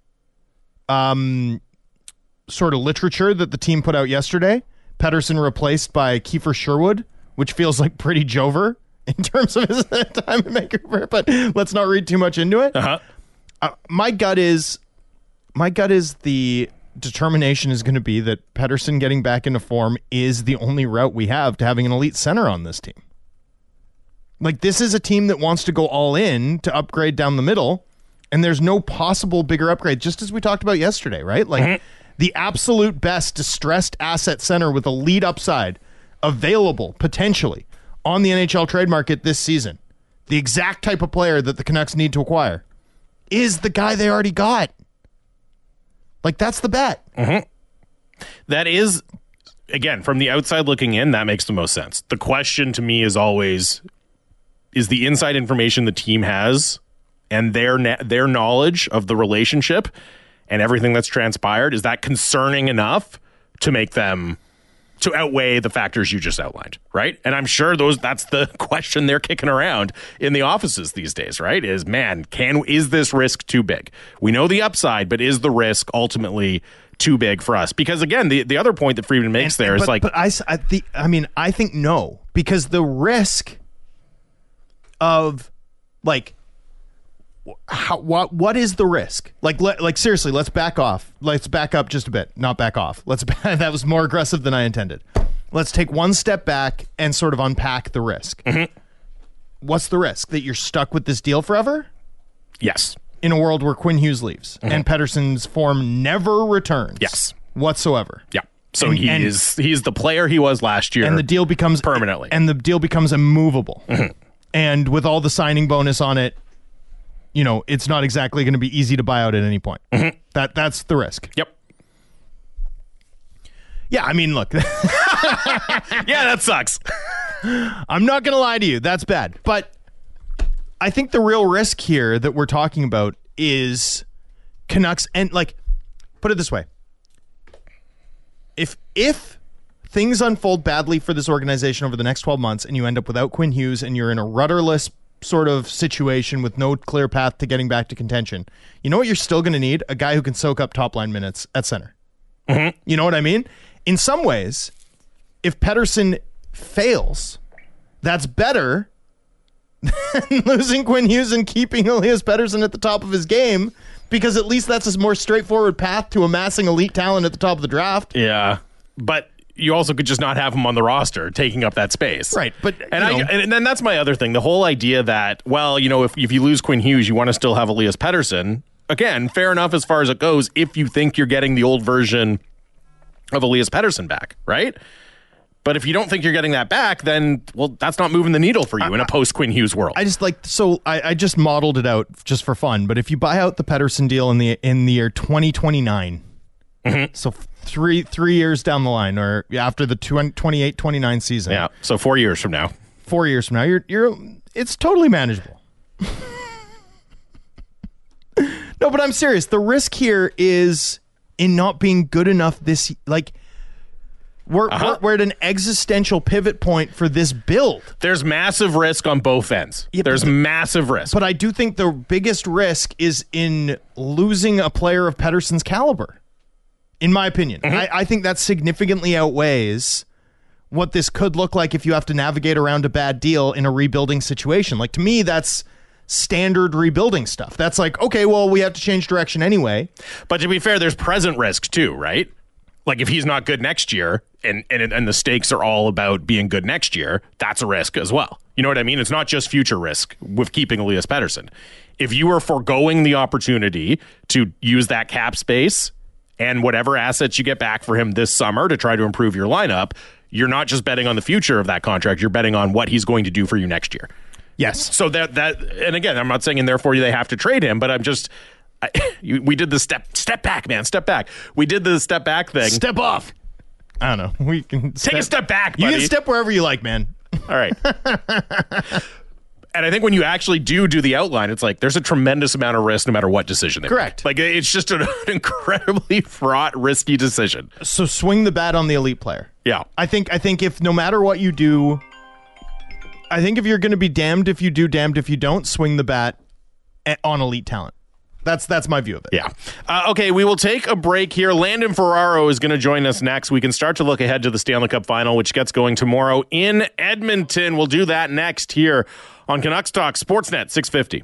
um, sort of literature that the team put out yesterday. Pettersson replaced by Kiefer Sherwood, which feels like pretty Jover in terms of his time in Vancouver, but let's not read too much into it. Uh-huh. Uh, my gut is, my gut is the determination is going to be that Pettersson getting back into form is the only route we have to having an elite center on this team. Like, this is a team that wants to go all in to upgrade down the middle, and there's no possible bigger upgrade, just as we talked about yesterday, right? Like, mm-hmm. the absolute best distressed asset center with elite upside available, potentially, on the N H L trade market this season, the exact type of player that the Canucks need to acquire, is the guy they already got. Like, that's the bet. Mm-hmm. That is, again, from the outside looking in, that makes the most sense. The question to me is always, is the inside information the team has and their na- their knowledge of the relationship and everything that's transpired, is that concerning enough to make them, to outweigh the factors you just outlined, right? And I'm sure those that's the question they're kicking around in the offices these days, right? Is, man, can is this risk too big? We know the upside, but is the risk ultimately too big for us? Because again, the, the other point that Friedman makes and, there but, is like, but I, I, the, I mean, I think no, because the risk of like, how, what what is the risk? Like, let, like seriously, let's back off. Let's back up just a bit, not back off. Let's that was more aggressive than I intended. Let's take one step back and sort of unpack the risk. Mm-hmm. What's the risk? That you're stuck with this deal forever? Yes. In a world where Quinn Hughes leaves mm-hmm. and Pettersson's form never returns. Yes. Whatsoever. Yeah. So and, he and, is he's the player he was last year. And the deal becomes permanently. And the deal becomes immovable. Mm-hmm. And with all the signing bonus on it, you know, it's not exactly going to be easy to buy out at any point. Mm-hmm. That that's the risk. Yep. Yeah, I mean, look. Yeah, that sucks. I'm not going to lie to you. That's bad. But I think the real risk here that we're talking about is Canucks, and like, put it this way. If if things unfold badly for this organization over the next twelve months and you end up without Quinn Hughes and you're in a rudderless sort of situation with no clear path to getting back to contention, you know what you're still going to need? A guy who can soak up top line minutes at center. Mm-hmm. You know what I mean? In some ways, if Pettersson fails, that's better than losing Quinn Hughes and keeping Elias Pettersson at the top of his game, because at least that's a more straightforward path to amassing elite talent at the top of the draft. Yeah, but you also could just not have him on the roster taking up that space. Right. But and I, and then that's my other thing. The whole idea that, well, you know, if, if you lose Quinn Hughes, you want to still have Elias Pettersson. Again, fair enough as far as it goes, if you think you're getting the old version of Elias Pettersson back, right? But if you don't think you're getting that back, then, well, that's not moving the needle for you I, in a post-Quinn Hughes world. I just like, so I, I just modeled it out just for fun, but if you buy out the Pettersson deal in the in the year twenty twenty-nine, mm-hmm. so three three years down the line, or after the twenty-eight twenty-nine season. Yeah, so four years from now. Four years from now, you're you're it's totally manageable. No, but I'm serious. The risk here is in not being good enough this, like, we're, uh-huh. we're, we're at an existential pivot point for this build. There's massive risk on both ends. Yeah, There's but, massive risk. But I do think the biggest risk is in losing a player of Pettersson's caliber, in my opinion. Mm-hmm. I, I think that significantly outweighs what this could look like if you have to navigate around a bad deal in a rebuilding situation. Like, to me, that's standard rebuilding stuff. That's like, okay, well, we have to change direction anyway. But to be fair, there's present risk too, right? Like, if he's not good next year and, and and the stakes are all about being good next year, that's a risk as well. You know what I mean? It's not just future risk with keeping Elias Pettersson. If you are foregoing the opportunity to use that cap space and whatever assets you get back for him this summer to try to improve your lineup, you're not just betting on the future of that contract, you're betting on what he's going to do for you next year. Yes. So that, that, and again, I'm not saying and therefore they have to trade him, but I'm just, I, we did the step, step back, man, step back. We did the step back thing. Step off. I don't know. We can take step, a step back, buddy. You can step wherever you like, man. All right. And I think when you actually do do the outline, it's like there's a tremendous amount of risk no matter what decision they Correct. make. Like, it's just an incredibly fraught, risky decision. So swing the bat on the elite player. Yeah. I think I think if no matter what you do, I think if you're going to be damned if you do, damned if you don't, swing the bat on elite talent. That's that's my view of it. Yeah. Uh, okay, we will take a break here. Landon Ferraro is going to join us next. We can start to look ahead to the Stanley Cup Final, which gets going tomorrow in Edmonton. We'll do that next here on Canucks Talk Sportsnet six fifty.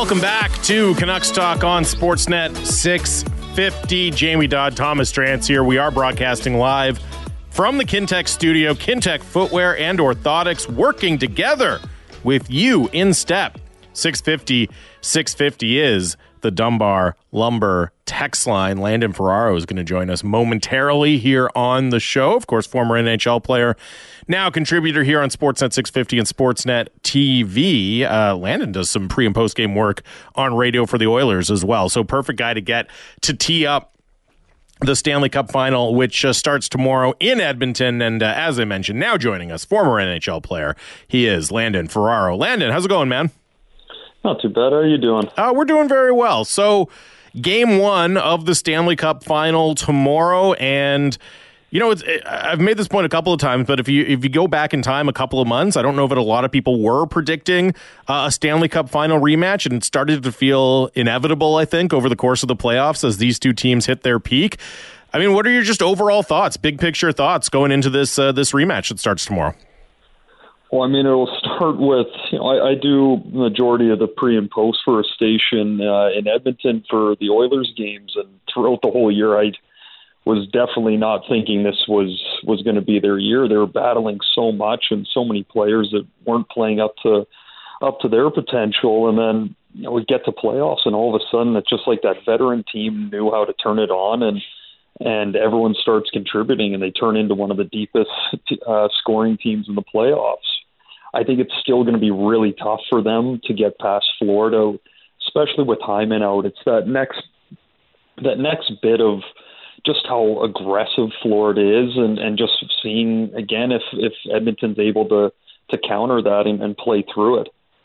Welcome back to Canucks Talk on Sportsnet six fifty. Jamie Dodd, Thomas Drance here. We are broadcasting live from the Kintec studio. Kintec Footwear and Orthotics working together with you in step. six fifty, six fifty is the Dunbar Lumber text line. Landon Ferraro is going to join us momentarily here on the show. Of course, former N H L player, now contributor here on Sportsnet six fifty and Sportsnet T V. Uh, Landon does some pre- and post-game work on radio for the Oilers as well. So perfect guy to get to tee up the Stanley Cup Final, which uh, starts tomorrow in Edmonton. And uh, as I mentioned, now joining us, former N H L player, he is Landon Ferraro. Landon, how's it going, man? Not too bad. How are you doing? Uh, we're doing very well. So game one of the Stanley Cup Final tomorrow. And, you know, it's, it, I've made this point a couple of times, but if you if you go back in time a couple of months, I don't know that a lot of people were predicting uh, a Stanley Cup Final rematch. And it started to feel inevitable, I think, over the course of the playoffs as these two teams hit their peak. I mean, what are your just overall thoughts, big picture thoughts going into this uh, this rematch that starts tomorrow? Well, I mean, it'll start with, you know, I, I do the majority of the pre and post for a station uh, in Edmonton for the Oilers games, and throughout the whole year, I was definitely not thinking this was, was going to be their year. They were battling so much and so many players that weren't playing up to up to their potential, and then, you know, we get to playoffs, and all of a sudden, it's just like that veteran team knew how to turn it on, and and everyone starts contributing, and they turn into one of the deepest uh, scoring teams in the playoffs. I think it's still going to be really tough for them to get past Florida, especially with Hyman out. It's that next that next bit of just how aggressive Florida is, and, and just seeing, again, if, if Edmonton's able to, to counter that and, and play through it.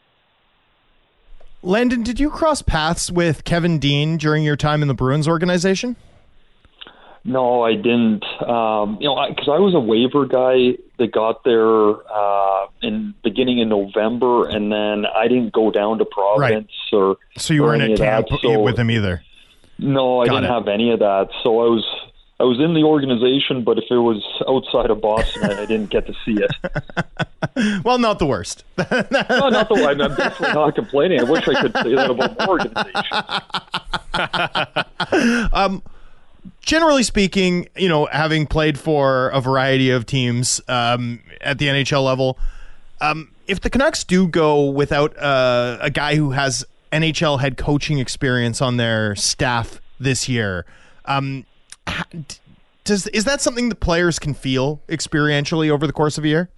Landon, did you cross paths with Kevin Dean during your time in the Bruins organization? No, I didn't. Um, you know, because I, I was a waiver guy that got there uh, in beginning in November, and then I didn't go down to Providence right. or. So you weren't at camp so, with him either. No, I got didn't it. have any of that. So I was I was in the organization, but if it was outside of Boston, I didn't get to see it. Well, not the worst. No, not the worst. I'm definitely not complaining. I wish I could say that about more organizations. um. Generally speaking, you know, having played for a variety of teams um, at the N H L level, um, if the Canucks do go without uh, a guy who has N H L head coaching experience on their staff this year, um, does is that something the players can feel experientially over the course of a year?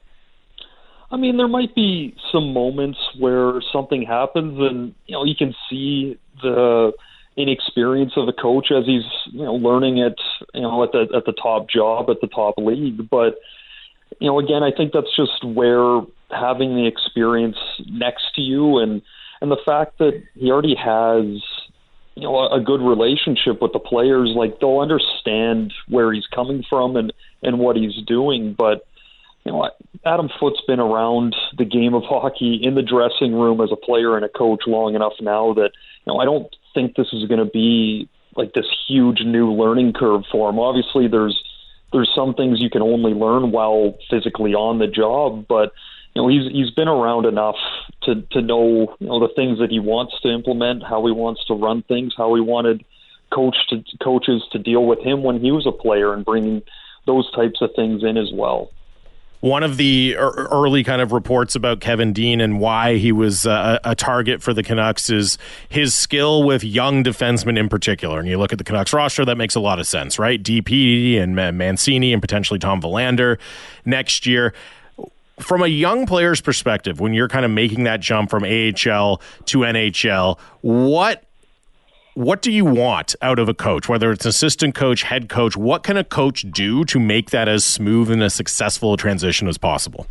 I mean, there might be some moments where something happens, and you know, you can see the inexperience of the coach as he's, you know, learning it, you know, at the at the top job, at the top league. But, you know, again, I think that's just where having the experience next to you, and and the fact that he already has, you know, a, a good relationship with the players, like they'll understand where he's coming from and and what he's doing. But, you know, Adam Foote's been around the game of hockey in the dressing room as a player and a coach long enough now that, you know, I don't think this is going to be like this huge new learning curve for him. Obviously, there's there's some things you can only learn while physically on the job, but you know, he's he's been around enough to to know, you know, the things that he wants to implement, how he wants to run things, how he wanted coach to coaches to deal with him when he was a player, and bringing those types of things in as well. One of the early kind of reports about Kevin Dean and why he was uh, a target for the Canucks is his skill with young defensemen in particular. And you look at the Canucks roster, that makes a lot of sense, right? D P and Mancini and potentially Tom Verlander next year. From a young player's perspective, when you're kind of making that jump from A H L to N H L, what What do you want out of a coach, whether it's assistant coach, head coach? What can a coach do to make that as smooth and as successful a transition as possible?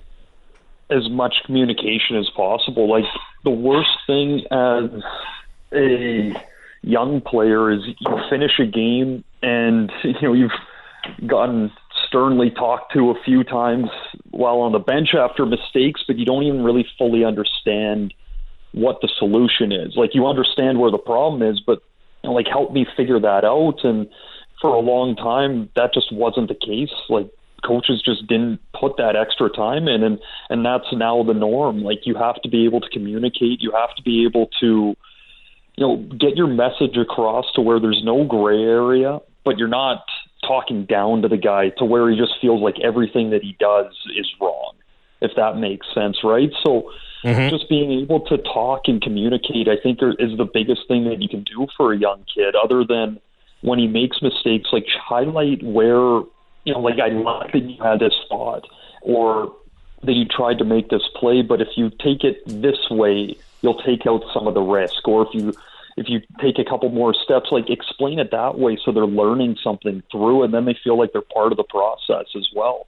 As much communication as possible. Like, the worst thing as a young player is you finish a game and, you know, you've gotten sternly talked to a few times while on the bench after mistakes, but you don't even really fully understand what the solution is. Like, you understand where the problem is, but, you know, like, help me figure that out. And for a long time, that just wasn't the case. Like, coaches just didn't put that extra time in, and and that's now the norm. Like, you have to be able to communicate, you have to be able to, you know, get your message across to where there's no gray area, but you're not talking down to the guy to where he just feels like everything that he does is wrong, if that makes sense, right? So mm-hmm. just being able to talk and communicate, I think, are, is the biggest thing that you can do for a young kid, other than when he makes mistakes, like highlight where, you know, like, I like that you had this thought, or that you tried to make this play, but if you take it this way, you'll take out some of the risk. Or if you if you take a couple more steps, like, explain it that way so they're learning something through, and then they feel like they're part of the process as well.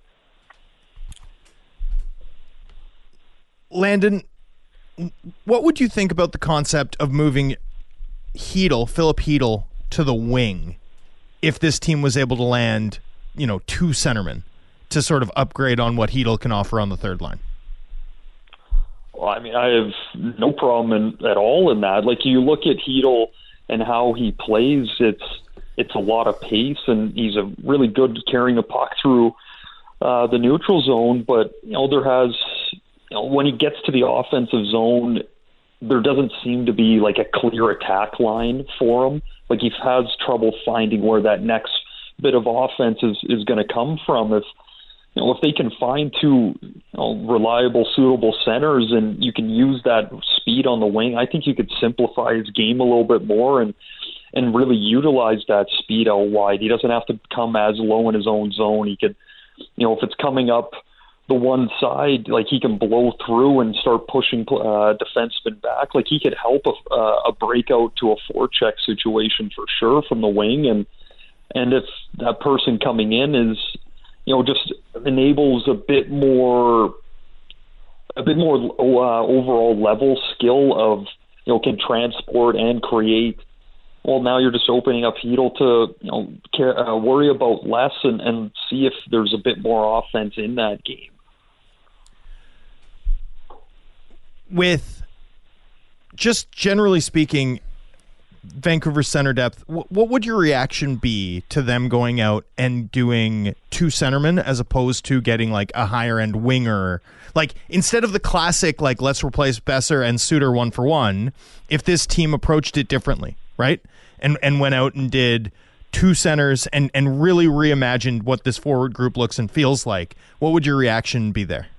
Landon, what would you think about the concept of moving Chytil, Philip Chytil, to the wing if this team was able to land, you know, two centermen to sort of upgrade on what Chytil can offer on the third line? Well, I mean, I have no problem in, at all in that. Like, you look at Chytil and how he plays, it's it's a lot of pace, and he's a really good carrying a puck through uh, the neutral zone. But, you know, there has, you know, when he gets to the offensive zone, there doesn't seem to be like a clear attack line for him. Like, he has trouble finding where that next bit of offense is, is going to come from. If you know, if they can find two, you know, reliable, suitable centers, and you can use that speed on the wing, I think you could simplify his game a little bit more and and really utilize that speed out wide. He doesn't have to come as low in his own zone. He could, you know, if it's coming up the one side, like, he can blow through and start pushing uh, defensemen back. Like, he could help a, uh, a breakout to a forecheck situation for sure from the wing, and and if that person coming in is, you know, just enables a bit more, a bit more uh, overall level skill of, you know, can transport and create. Well, now you're just opening up Chytil to, you know, care, uh, worry about less and, and see if there's a bit more offense in that game. With just generally speaking, Vancouver center depth, what would your reaction be to them going out and doing two centermen as opposed to getting like a higher end winger? Like, instead of the classic, like, let's replace Besser and Suter one for one, if this team approached it differently, right? And and went out and did two centers and, and really reimagined what this forward group looks and feels like, what would your reaction be there?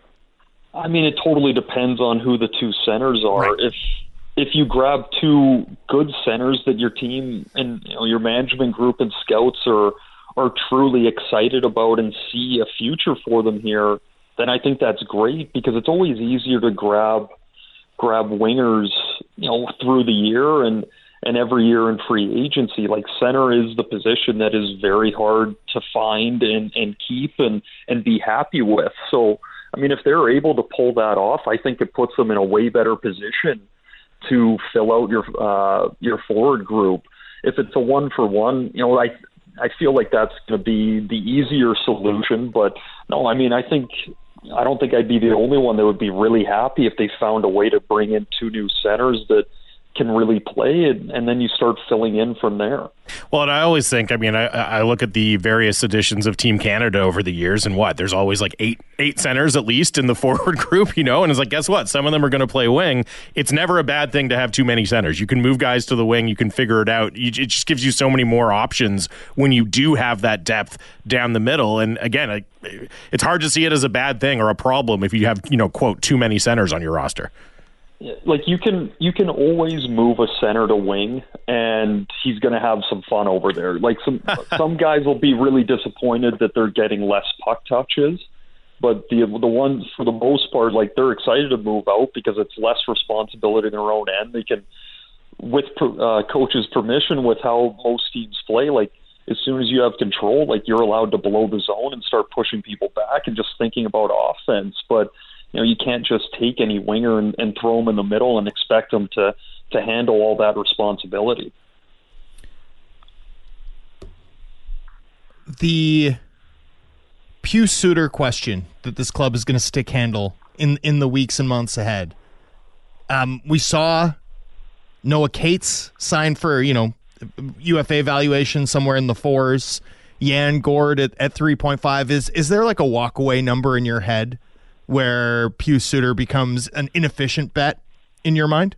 I mean, it totally depends on who the two centers are. Right. If If you grab two good centers that your team and, you know, your management group and scouts are are truly excited about and see a future for them here, then I think that's great, because it's always easier to grab grab wingers, you know, through the year and, and every year in free agency. Like, center is the position that is very hard to find and, and keep and, and be happy with. So, I mean, if they're able to pull that off, I think it puts them in a way better position to fill out your uh, your forward group. If it's a one for one, you know, I I feel like that's going to be the easier solution. But no, I mean, I think I don't think I'd be the only one that would be really happy if they found a way to bring in two new centers that can really play, and, and then you start filling in from there. Well, and I always think, I mean, I, I look at the various editions of Team Canada over the years, and what, there's always like eight eight centers at least in the forward group, you know, and it's like, guess what? Some of them are going to play wing. It's never a bad thing to have too many centers. You can move guys to the wing. You can figure it out. You, it just gives you so many more options when you do have that depth down the middle. And again, I, it's hard to see it as a bad thing or a problem if you have, you know, quote, too many centers on your roster. Like, you can you can always move a center to wing, and he's going to have some fun over there. Like, some some guys will be really disappointed that they're getting less puck touches, but the the ones, for the most part, like, they're excited to move out because it's less responsibility on their own end. They can, with uh, coach's permission, with how most teams play, like, as soon as you have control, like, you're allowed to blow the zone and start pushing people back and just thinking about offense. But you know, you can't just take any winger and, and throw them in the middle and expect them to, to handle all that responsibility. The Pius Suter question that this club is going to stick handle in, in the weeks and months ahead. Um, we saw Noah Cates sign for, you know, U F A valuation somewhere in the fours. Yan Gord at, at three point five. Is is there like a walk-away number in your head where Pius Suter becomes an inefficient bet in your mind?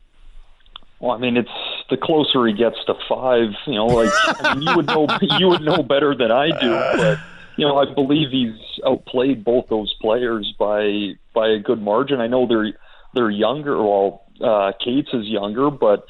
Well, I mean, it's the closer he gets to five, you know, like I mean, you would know you would know better than I do, but you know, I believe he's outplayed both those players by by a good margin. I know they're they're younger. Well, uh, Cates is younger, but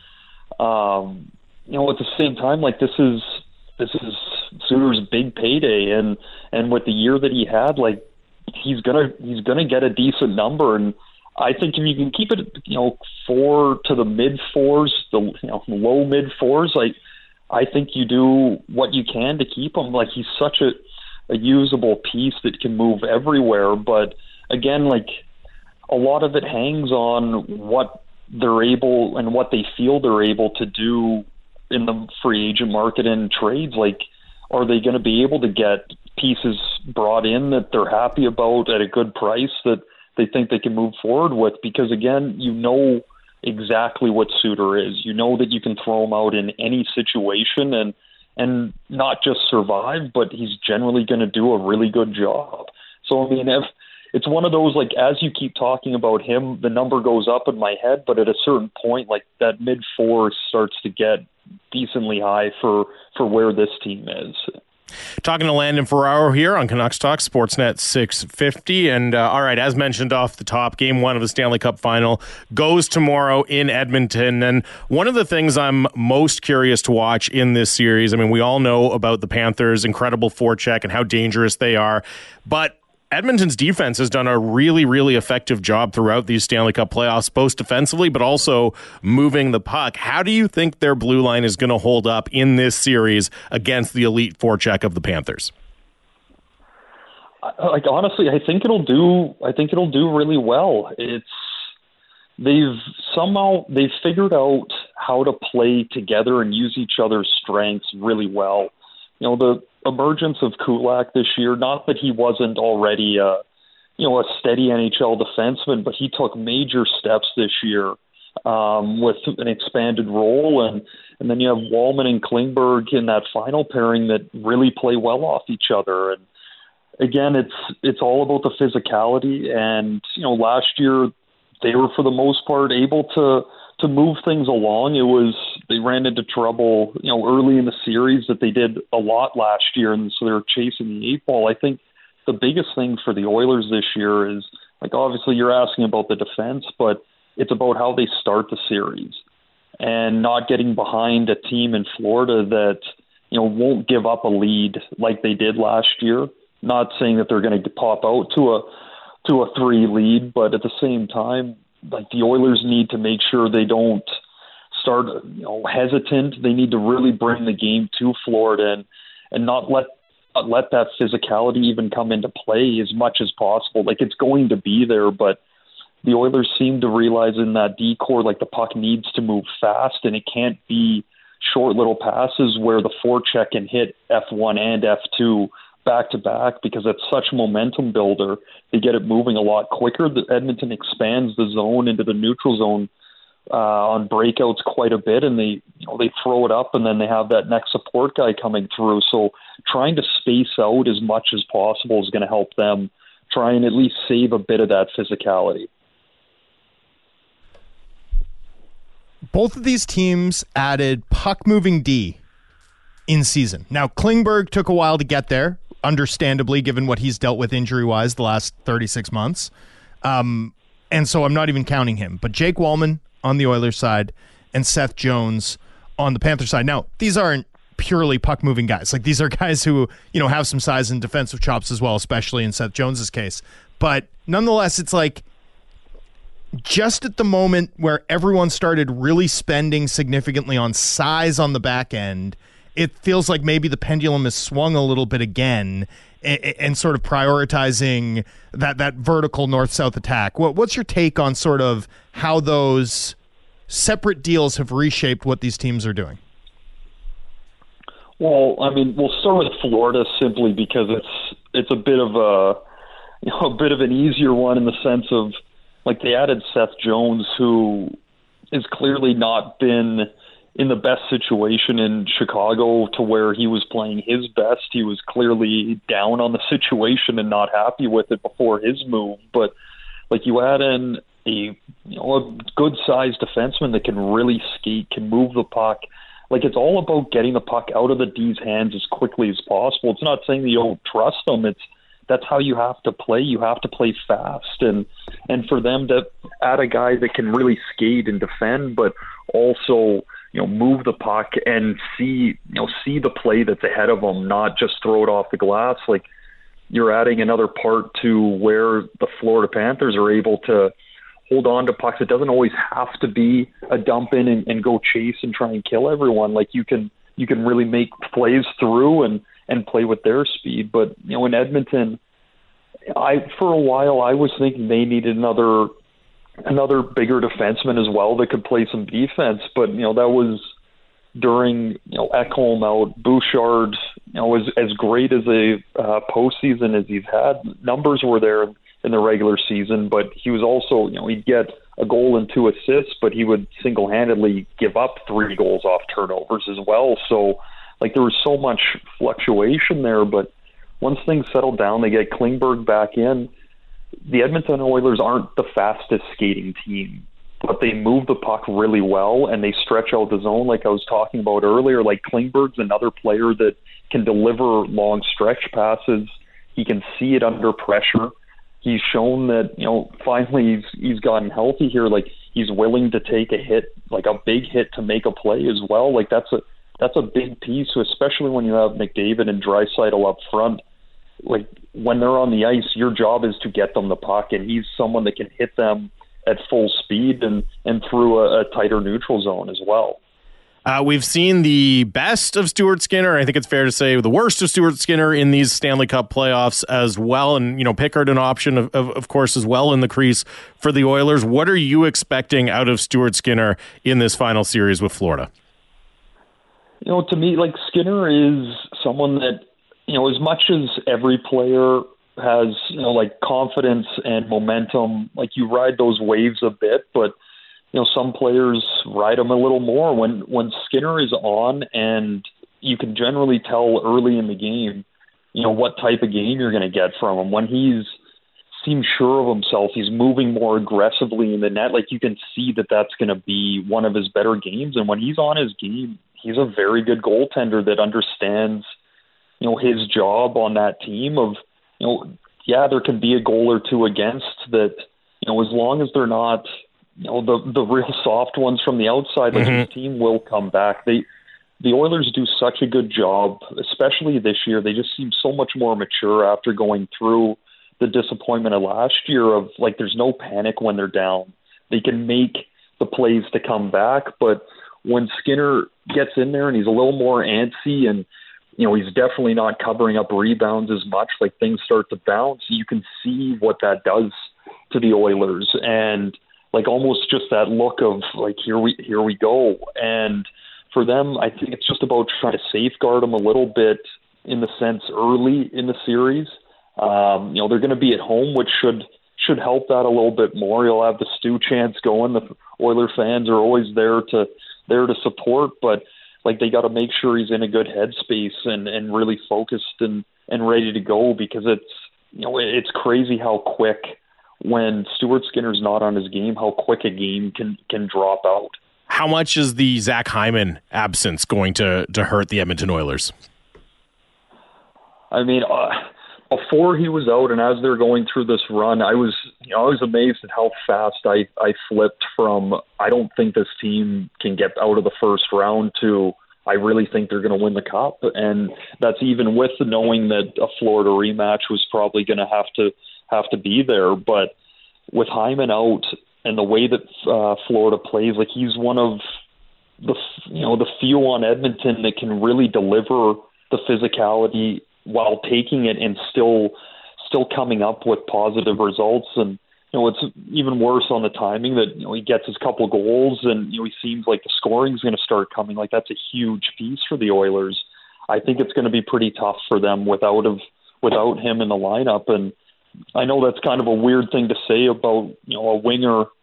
um, you know, at the same time, like this is this is Suter's big payday, and and with the year that he had, like he's gonna he's gonna get a decent number. And I think if you can keep it, you know, four to the mid fours, the you know low mid fours, like I think you do what you can to keep him. Like he's such a, a usable piece that can move everywhere. But again, like a lot of it hangs on what they're able and what they feel they're able to do in the free agent market and trades. Like, are they going to be able to get pieces brought in that they're happy about at a good price that they think they can move forward with? Because again, you know exactly what Suter is. You know that you can throw him out in any situation and and not just survive, but he's generally going to do a really good job. So I mean, if it's one of those, like, as you keep talking about him, the number goes up in my head, but at a certain point, like that mid four starts to get decently high for for where this team is. Talking to Landon Ferraro here on Canucks Talk, Sportsnet six fifty. And uh, all right, as mentioned off the top, game one of the Stanley Cup final goes tomorrow in Edmonton. And one of the things I'm most curious to watch in this series, I mean, we all know about the Panthers' incredible forecheck and how dangerous they are, but Edmonton's defense has done a really, really effective job throughout these Stanley Cup playoffs, both defensively but also moving the puck. How do you think their blue line is going to hold up in this series against the elite forecheck of the Panthers? Like, honestly, I think it'll do. I think it'll do really well. It's they've somehow they've figured out how to play together and use each other's strengths really well. You know, the emergence of Kulak this year, not that he wasn't already a, you know, a steady N H L defenseman, but he took major steps this year um, with an expanded role. And, and then you have Wallman and Klingberg in that final pairing that really play well off each other. And again, it's it's all about the physicality. And, you know, last year they were, for the most part, able to to move things along. It was, they ran into trouble, you know, early in the series that they did a lot last year, and so they were chasing the eight ball. I think the biggest thing for the Oilers this year is, like, obviously you're asking about the defense, but it's about how they start the series and not getting behind a team in Florida that, you know, won't give up a lead like they did last year. Not saying that they're going to pop out to a to a three lead, but at the same time, like, the Oilers need to make sure they don't start, you know, hesitant. They need to really bring the game to Florida and, and not let not let that physicality even come into play as much as possible. Like, it's going to be there, but the Oilers seem to realize in that D-core, like, the puck needs to move fast, and it can't be short little passes where the forecheck can hit F one and F two back to back, because it's such a momentum builder. They get it moving a lot quicker. The Edmonton expands the zone into the neutral zone uh, on breakouts quite a bit, and they, you know, they throw it up, and then they have that next support guy coming through. So trying to space out as much as possible is going to help them try and at least save a bit of that physicality. Both of these teams added puck-moving D in season. Now, Klingberg took a while to get there, understandably, given what he's dealt with injury-wise the last thirty-six months. Um, and so I'm not even counting him. But Jake Wallman on the Oilers side and Seth Jones on the Panthers side. Now, these aren't purely puck-moving guys. Like, these are guys who, you know, have some size and defensive chops as well, especially in Seth Jones's case. But nonetheless, it's like, just at the moment where everyone started really spending significantly on size on the back end, it feels like maybe the pendulum has swung a little bit again and, and sort of prioritizing that, that vertical north-south attack. What, what's your take on sort of how those separate deals have reshaped what these teams are doing? Well, I mean, we'll start with Florida simply because it's it's a bit of a, you know, a bit of an easier one in the sense of, like, they added Seth Jones, who has clearly not been in the best situation in Chicago to where he was playing his best. He was clearly down on the situation and not happy with it before his move. But like you add in a you know a good sized defenseman that can really skate, can move the puck. Like it's all about getting the puck out of the D's hands as quickly as possible. It's not saying that you don't trust them. It's that's how you have to play. You have to play fast, and and for them to add a guy that can really skate and defend, but also you know move the puck and see you know see the play that's ahead of them, not just throw it off the glass. Like you're adding another part to where the Florida Panthers are able to hold on to pucks. It doesn't always have to be a dump in and, and go chase and try and kill everyone. Like you can you can really make plays through and. and play with their speed. But, you know, in Edmonton, I for a while I was thinking they needed another another bigger defenseman as well that could play some defense. But, you know, that was during, you know, Ekholm out, Bouchard, you know, was as great as a uh, postseason as he's had. Numbers were there in the regular season, but he was also, you know, he'd get a goal and two assists, but he would single-handedly give up three goals off turnovers as well. So, like there was so much fluctuation there, but once things settle down, they get Klingberg back in. The Edmonton Oilers aren't the fastest skating team, but they move the puck really well and they stretch out the zone like I was talking about earlier. Like Klingberg's another player that can deliver long stretch passes. He can see it under pressure. He's shown that, you know, finally he's he's gotten healthy here. Like he's willing to take a hit, like a big hit to make a play as well. Like that's a That's a big piece, especially when you have McDavid and Draisaitl up front. Like, when they're on the ice, your job is to get them the puck, and he's someone that can hit them at full speed and, and through a, a tighter neutral zone as well. Uh, we've seen the best of Stuart Skinner. I think it's fair to say the worst of Stuart Skinner in these Stanley Cup playoffs as well. And, you know, Pickard an option, of, of, of course, as well in the crease for the Oilers. What are you expecting out of Stuart Skinner in this final series with Florida? You know, to me, like Skinner is someone that, you know, as much as every player has, you know, like confidence and momentum, like you ride those waves a bit, but, you know, some players ride them a little more. When, when Skinner is on, and you can generally tell early in the game, you know, what type of game you're going to get from him. When he's seems sure of himself, he's moving more aggressively in the net. Like you can see that that's going to be one of his better games. And when he's on his game, he's a very good goaltender that understands, you know, his job on that team of, you know, yeah, there can be a goal or two against that, you know, as long as they're not, you know, the the real soft ones from the outside, like mm-hmm. his team will come back. They, the Oilers do such a good job, especially this year. They just seem so much more mature after going through the disappointment of last year of like, there's no panic when they're down. They can make the plays to come back, but when Skinner gets in there and he's a little more antsy and, you know, he's definitely not covering up rebounds as much, like things start to bounce, you can see what that does to the Oilers. And like almost just that look of like, here we, here we go. And for them, I think it's just about trying to safeguard them a little bit in the sense early in the series. Um, you know, they're going to be at home, which should, should help that a little bit more. You'll have the Stu chants going. The Oiler fans are always there to, there to support, but like they got to make sure he's in a good headspace and, and really focused and, and ready to go, because it's, you know, it's crazy how quick when Stuart Skinner's not on his game, how quick a game can, can drop out. How much is the Zach Hyman absence going to, to hurt the Edmonton Oilers? I mean, uh, before he was out and as they're going through this run, I was, you know, I was amazed at how fast I, I flipped from, I don't think this team can get out of the first round to, I really think they're going to win the cup. And that's even with knowing that a Florida rematch was probably going to have to have to be there. But with Hyman out and the way that uh, Florida plays, like he's one of the, you know, the few on Edmonton that can really deliver the physicality while taking it and still still coming up with positive results. And, you know, it's even worse on the timing that, you know, he gets his couple goals and, you know, he seems like the scoring's going to start coming. Like that's a huge piece for the Oilers. I think it's going to be pretty tough for them without of, without him in the lineup. And I know that's kind of a weird thing to say about, you know, a winger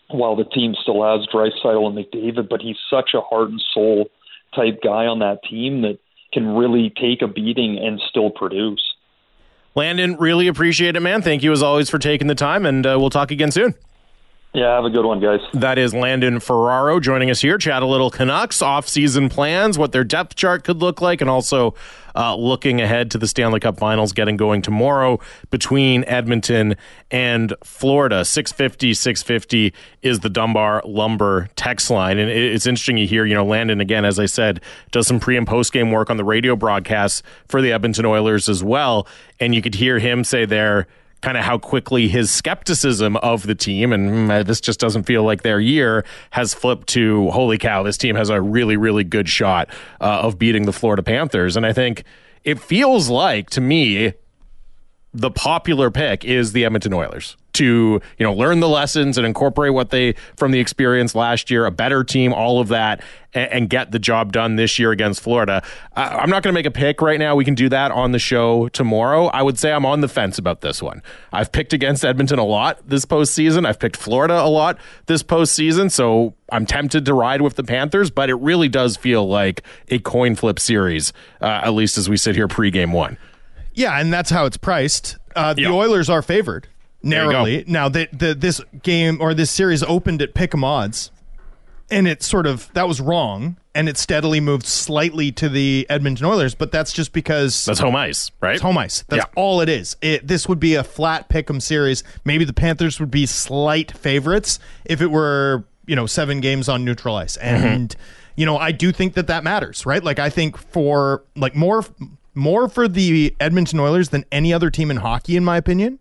while the team still has Draisaitl and McDavid, but he's such a heart and soul type guy on that team that can really take a beating and still produce. Landon, really appreciate it, man. Thank you as always for taking the time, and uh, we'll talk again soon. Yeah, have a good one, guys. That is Landon Ferraro joining us here. Chat a little Canucks, off-season plans, what their depth chart could look like, and also uh, looking ahead to the Stanley Cup Finals getting going tomorrow between Edmonton and Florida. six fifty, six fifty is the Dunbar Lumber text line. And it's interesting you hear, you know, Landon, again, as I said, does some pre- and post-game work on the radio broadcasts for the Edmonton Oilers as well. And you could hear him say there, kind of how quickly his skepticism of the team, and mm, this just doesn't feel like their year, has flipped to, holy cow, this team has a really, really good shot uh, of beating the Florida Panthers. And I think it feels like, to me, the popular pick is the Edmonton Oilers to, you know, learn the lessons and incorporate what they from the experience last year, a better team, all of that, and, and get the job done this year against Florida. I, I'm not going to make a pick right now. We can do that on the show tomorrow. I would say I'm on the fence about this one. I've picked against Edmonton a lot this postseason. I've picked Florida a lot this postseason, so I'm tempted to ride with the Panthers, but it really does feel like a coin flip series, uh, at least as we sit here pre-game one. Yeah, and that's how it's priced. Uh, the Yep. Oilers are favored narrowly. Now, the, the, this game or this series opened at pick'em odds, and it sort of, that was wrong, and it steadily moved slightly to the Edmonton Oilers, but that's just because That's home ice, right? it's home ice. That's Yeah. all it is. It, this would be a flat pick'em series. Maybe the Panthers would be slight favorites if it were, you know, seven games on neutral ice. And, mm-hmm. you know, I do think that that matters, right? Like, I think for, like, more... More for the Edmonton Oilers than any other team in hockey, in my opinion.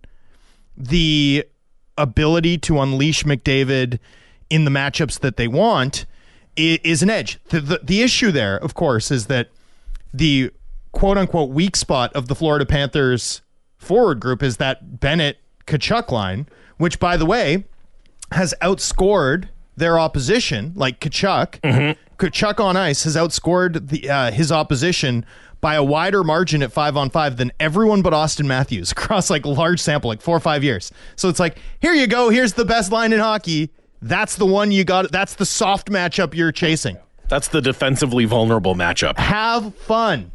The ability to unleash McDavid in the matchups that they want is an edge. The, the, the issue there, of course, is that the quote-unquote weak spot of the Florida Panthers forward group is that Bennett-Tkachuk line, which, by the way, has outscored their opposition, like Tkachuk. Mm-hmm. Tkachuk on ice has outscored the uh, his opposition by a wider margin at five on five than everyone but Austin Matthews across like a large sample, like four or five years. So it's like, here you go. Here's the best line in hockey. That's the one you got. That's the soft matchup you're chasing. That's the defensively vulnerable matchup. Have fun.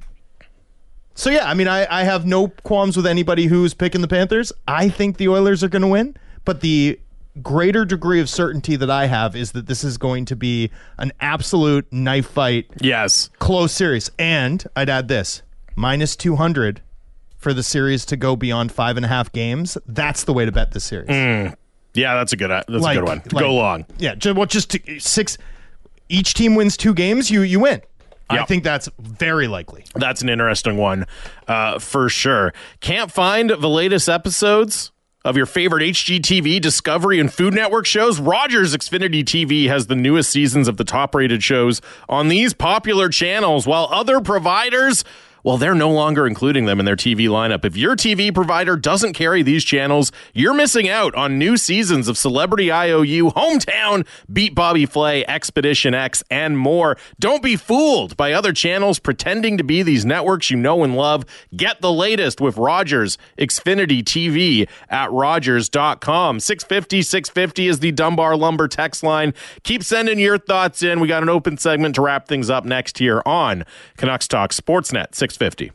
So yeah, I mean, I, I have no qualms with anybody who's picking the Panthers. I think the Oilers are going to win, but the greater degree of certainty that I have is that this is going to be an absolute knife fight. Yes. Close series. And I'd add this, minus two hundred for the series to go beyond five and a half games. That's the way to bet this series. Mm. Yeah, that's a good, that's like, a good one. Like, go long. Yeah. Just, well, just to, six, each team wins two games, you, you win. Yep. I think that's very likely. That's an interesting one uh, for sure. Can't find the latest episodes of your favorite H G T V, Discovery, and Food Network shows? Rogers Xfinity T V has the newest seasons of the top-rated shows on these popular channels, while other providers, well, they're no longer including them in their T V lineup. If your T V provider doesn't carry these channels, you're missing out on new seasons of Celebrity I O U, Hometown, Beat Bobby Flay, Expedition X, and more. Don't be fooled by other channels pretending to be these networks you know and love. Get the latest with Rogers Xfinity T V at Rogers dot com. six fifty, six fifty is the Dunbar Lumber text line. Keep sending your thoughts in. We got an open segment to wrap things up next here on Canucks Talk Sportsnet six fifty.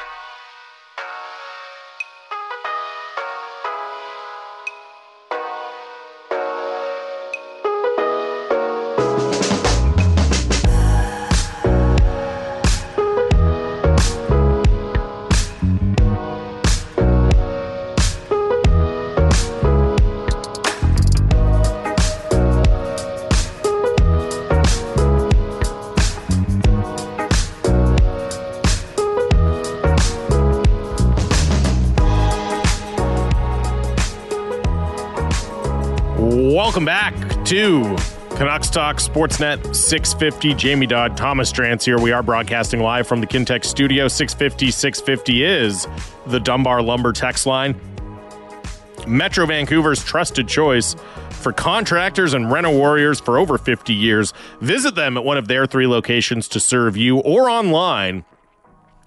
Welcome back to Canucks Talk Sportsnet six fifty. Jamie Dodd, Thomas Drance here. We are broadcasting live from the Kintex studio. six fifty, six fifty is the Dunbar Lumber text line. Metro Vancouver's trusted choice for contractors and reno warriors for over fifty years. Visit them at one of their three locations to serve you or online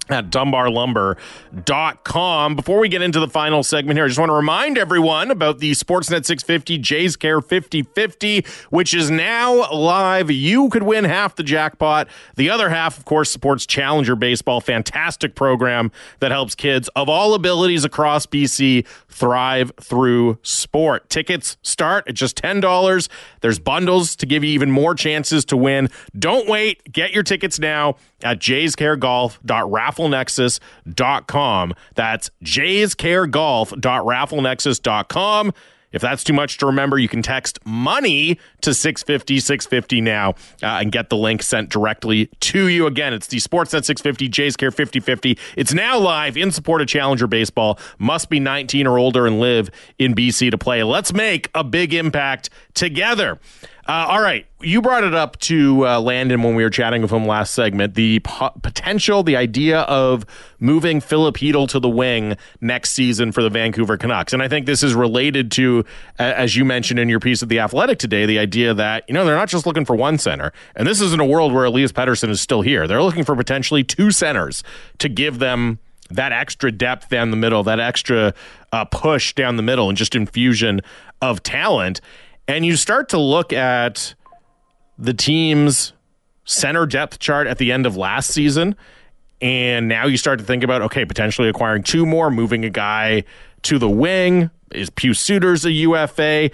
at dunbar lumber dot com. Before we get into the final segment here, I just want to remind everyone about the Sportsnet six fifty Jays Care fifty fifty, which is now live. You could win half the jackpot. The other half, of course, supports Challenger Baseball, fantastic program that helps kids of all abilities across B C thrive through sport. Tickets start at just ten dollars. There's bundles to give you even more chances to win. Don't wait. Get your tickets now at jays care golf dot raffle nexus dot com. That's jays care golf dot raffle nexus dot com. If that's too much to remember, you can text money to six fifty six fifty now uh, and get the link sent directly to you. Again, it's the Sportsnet six fifty Jays Care fifty fifty. It's now live in support of Challenger Baseball. Must be nineteen or older and live in B C to play. Let's make a big impact together. Uh, all right, you brought it up to uh, Landon when we were chatting with him last segment, the po- potential, the idea of moving Philip Hedl to the wing next season for the Vancouver Canucks. And I think this is related to, uh, as you mentioned in your piece of The Athletic today, the idea that, you know, they're not just looking for one center. And this isn't a world where Elias Pettersson is still here. They're looking for potentially two centers to give them that extra depth down the middle, that extra uh, push down the middle, and just infusion of talent. And you start to look at the team's center depth chart at the end of last season, and now you start to think about, okay, potentially acquiring two more, moving a guy to the wing. Is Pius Suter's a U F A?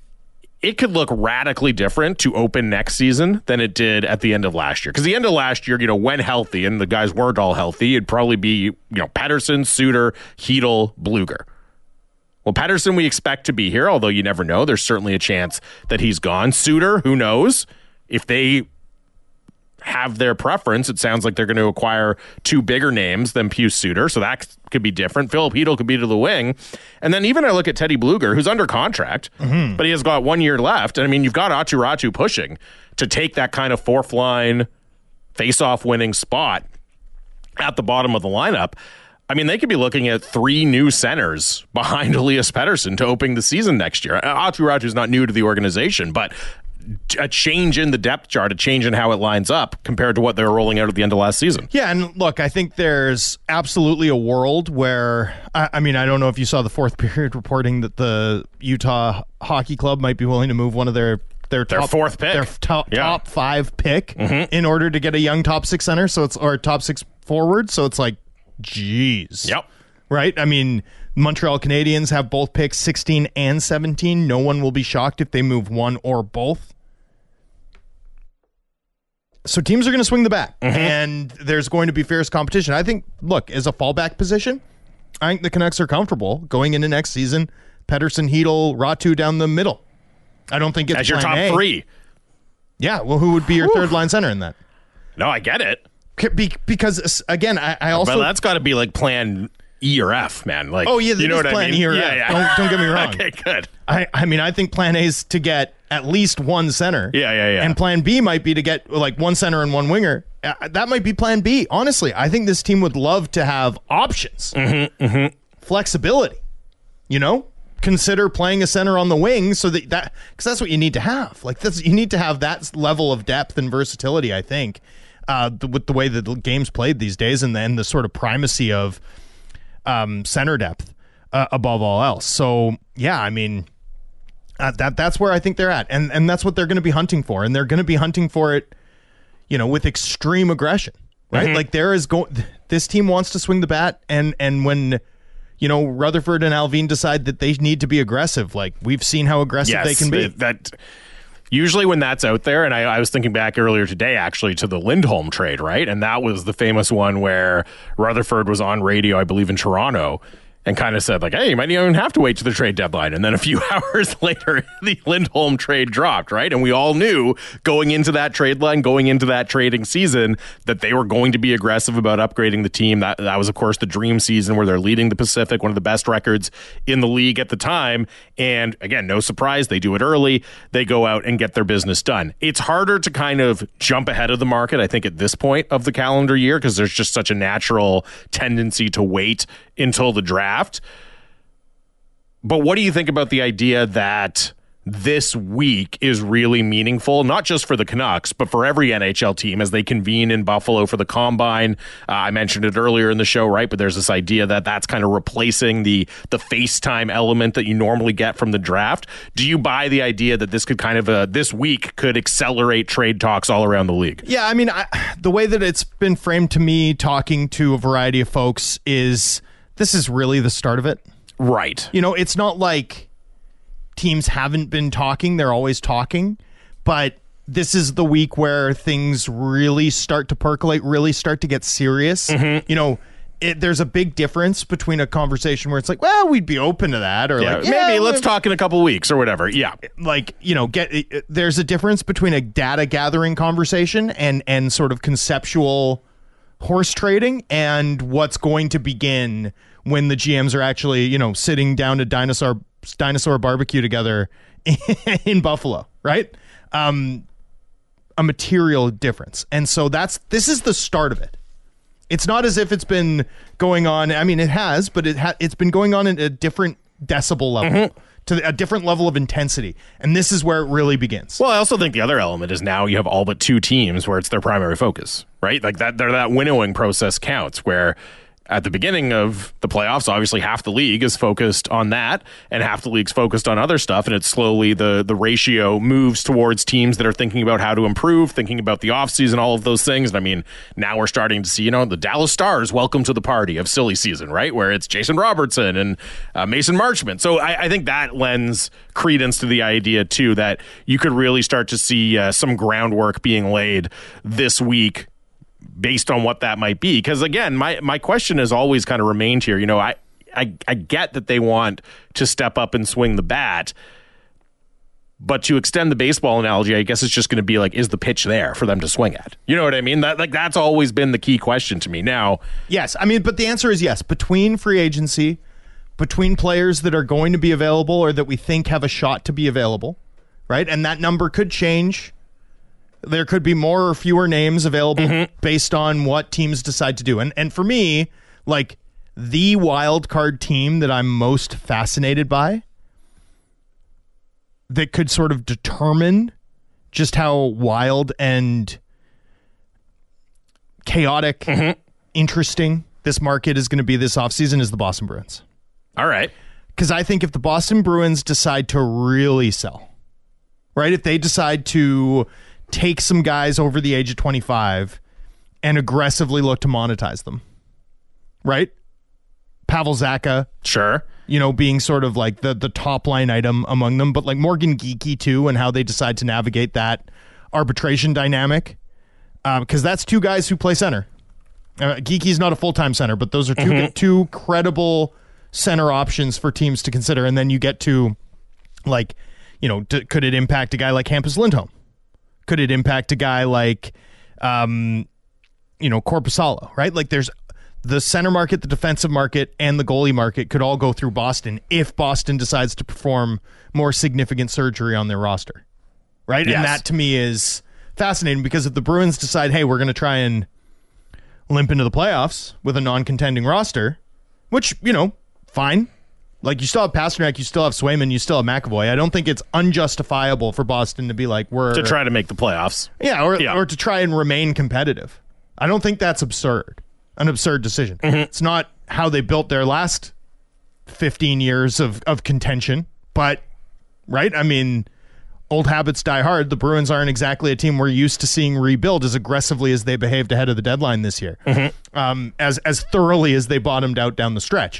It could look radically different to open next season than it did at the end of last year. Because the end of last year, you know, when healthy, and the guys weren't all healthy, it'd probably be, you know, Pettersson, Suter, Hedl, Blueger. Well, Pettersson we expect to be here, although you never know. There's certainly a chance that he's gone. Suter, who knows? If they have their preference, it sounds like they're going to acquire two bigger names than Pius Suter, so that could be different. Philip Hedl could be to the wing. And then even I look at Teddy Blueger, who's under contract, mm-hmm. but he has got one year left. And I mean, you've got Aatu Räty pushing to take that kind of fourth line face-off winning spot at the bottom of the lineup. I mean, they could be looking at three new centers behind Elias Pettersson to open the season next year. Aatu Räty is not new to the organization, but a change in the depth chart, a change in how it lines up compared to what they were rolling out at the end of last season. Yeah, and look, I think there's absolutely a world where, I, I mean, I don't know if you saw the fourth period reporting that the Utah Hockey Club might be willing to move one of their their, their top, fourth pick, their top, yeah. top five pick mm-hmm. in order to get a young top six center, so it's or top six forward. So it's like, geez. Yep. Right? I mean, Montreal Canadiens have both picks, sixteen and seventeen. No one will be shocked if they move one or both. So teams are going to swing the bat, mm-hmm. and there's going to be fierce competition. I think, look, as a fallback position, I think the Canucks are comfortable going into next season. Pettersson, Hedl, Räty down the middle. I don't think it's as your top A. three. Yeah, well, who would be your Whew. third line center in that? No, I get it. Be- because, again, I, I also... But that's got to be like plan E or F, man. Like, oh, yeah, you know what plan I mean? E or yeah, F. yeah. Don't, don't get me wrong. Okay, good. I, I mean, I think plan A is to get at least one center. Yeah, yeah, yeah. And plan B might be to get like one center and one winger. Uh, that might be plan B. Honestly, I think this team would love to have options. Mm-hmm, mm-hmm. Flexibility. You know? Consider playing a center on the wing so that that because that's what you need to have. Like this, you need to have that level of depth and versatility, I think, uh, the, with the way that the game's played these days, and then the sort of primacy of um, center depth uh, above all else. So yeah, I mean, uh, that that's where I think they're at, and and that's what they're going to be hunting for, and they're going to be hunting for it, you know, with extreme aggression, right? Mm-hmm. Like there is going, this team wants to swing the bat, and and when, you know, Rutherford and Alvin decide that they need to be aggressive, like we've seen how aggressive yes, they can be. That usually when that's out there, and I, I was thinking back earlier today actually to the Lindholm trade, right? And that was the famous one where Rutherford was on radio, I believe in Toronto, and kind of said like, hey, you might not even have to wait to the trade deadline. And then a few hours later, the Lindholm trade dropped, right? And we all knew going into that trade line, going into that trading season, that they were going to be aggressive about upgrading the team. That, that was, of course, the dream season where they're leading the Pacific, one of the best records in the league at the time. And again, no surprise, they do it early. They go out and get their business done. It's harder to kind of jump ahead of the market, I think, at this point of the calendar year, because there's just such a natural tendency to wait until the draft. But what do you think about the idea that this week is really meaningful, not just for the Canucks, but for every N H L team as they convene in Buffalo for the Combine. Uh, I mentioned it earlier in the show, right? But there's this idea that that's kind of replacing the the FaceTime element that you normally get from the draft. Do you buy the idea that this could kind of, uh, this week could accelerate trade talks all around the league? Yeah, I mean, I, the way that it's been framed to me, talking to a variety of folks, is this is really the start of it. Right. You know, it's not like teams haven't been talking. They're always talking. But this is the week where things really start to percolate, really start to get serious. Mm-hmm. You know, it, there's a big difference between a conversation where it's like, well, we'd be open to that. Or yeah, like, maybe yeah, let's talk in a couple weeks or whatever. Yeah. Like, you know, get it, there's a difference between a data gathering conversation and, and sort of conceptual horse trading and what's going to begin when the G Ms are actually, you know, sitting down to dinosaur dinosaur barbecue together in Buffalo, right? Um, a material difference. And so that's, this is the start of it. It's not as if it's been going on. I mean, it has, but it ha- it's been going on at a different decibel level, mm-hmm. to a different level of intensity. And this is where it really begins. Well, I also think the other element is now you have all but two teams where it's their primary focus, right? Like that, that winnowing process counts, where at the beginning of the playoffs, obviously half the league is focused on that and half the league's focused on other stuff. And it's slowly the the ratio moves towards teams that are thinking about how to improve, thinking about the offseason, all of those things. And I mean, now we're starting to see, you know, the Dallas Stars welcome to the party of silly season, right? Where it's Jason Robertson and uh, Mason Marchment. So I, I think that lends credence to the idea, too, that you could really start to see uh, some groundwork being laid this week based on what that might be. Because again, my, my question has always kind of remained here. You know, I, I I get that they want to step up and swing the bat, but to extend the baseball analogy, I guess it's just going to be like, is the pitch there for them to swing at? You know what I mean? That like that's always been the key question to me. Now, yes, I mean, but the answer is yes. Between free agency, between players that are going to be available or that we think have a shot to be available, right? And that number could change. There could be more or fewer names available mm-hmm. based on what teams decide to do. And and for me, like the wild card team that I'm most fascinated by that could sort of determine just how wild and chaotic, mm-hmm. interesting this market is going to be this offseason is the Boston Bruins. All right. Because I think if the Boston Bruins decide to really sell, right, if they decide to take some guys over the age of twenty-five and aggressively look to monetize them, right? Pavel Zacha, sure, you know, being sort of like the the top line item among them, but like Morgan Geekie too, and how they decide to navigate that arbitration dynamic, because uh, that's two guys who play center. Uh, Geekie's not a full time center, but those are two mm-hmm. two credible center options for teams to consider. And then you get to like, you know, d- could it impact a guy like Hampus Lindholm? Could it impact a guy like, um, you know, Korpisalo, right? Like there's the center market, the defensive market, and the goalie market could all go through Boston if Boston decides to perform more significant surgery on their roster, right? Yes. And that to me is fascinating because if the Bruins decide, hey, we're going to try and limp into the playoffs with a non-contending roster, which, you know, fine. Like, you still have Pasternak, you still have Swayman, you still have McAvoy. I don't think it's unjustifiable for Boston to be like, we're... To try to make the playoffs. Yeah, or, yeah. or to try and remain competitive. I don't think that's absurd. An absurd decision. Mm-hmm. It's not how they built their last fifteen years of, of contention, but, right? I mean, old habits die hard. The Bruins aren't exactly a team we're used to seeing rebuild as aggressively as they behaved ahead of the deadline this year. Mm-hmm. Um, as as thoroughly as they bottomed out down the stretch.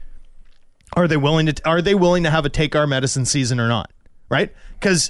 Are they willing to are they willing to have a take our medicine season or not? Right? Because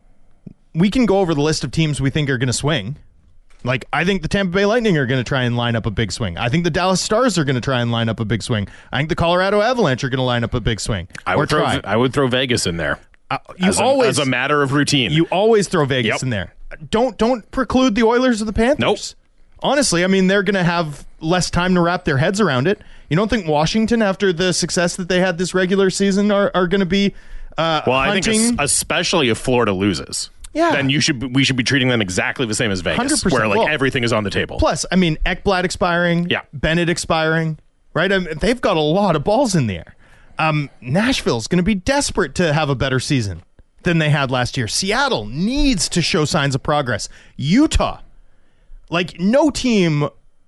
we can go over the list of teams we think are going to swing. Like, I think the Tampa Bay Lightning are going to try and line up a big swing. I think the Dallas Stars are going to try and line up a big swing. I think the Colorado Avalanche are going to line up a big swing. I would, throw, I would throw Vegas in there. Uh, you as, always, a, as a matter of routine. You always throw Vegas yep. in there. Don't don't preclude the Oilers or the Panthers. Nope. Honestly, I mean, they're going to have less time to wrap their heads around it. You don't think Washington, after the success that they had this regular season, are, are going to be uh, well, hunting? I think especially if Florida loses. Yeah. Then you should we should be treating them exactly the same as Vegas, one hundred percent. Where like well, everything is on the table. Plus, I mean, Ekblad expiring, yeah. Bennett expiring, right? I mean, they've got a lot of balls in the air. Um, Nashville's going to be desperate to have a better season than they had last year. Seattle needs to show signs of progress. Utah, like no team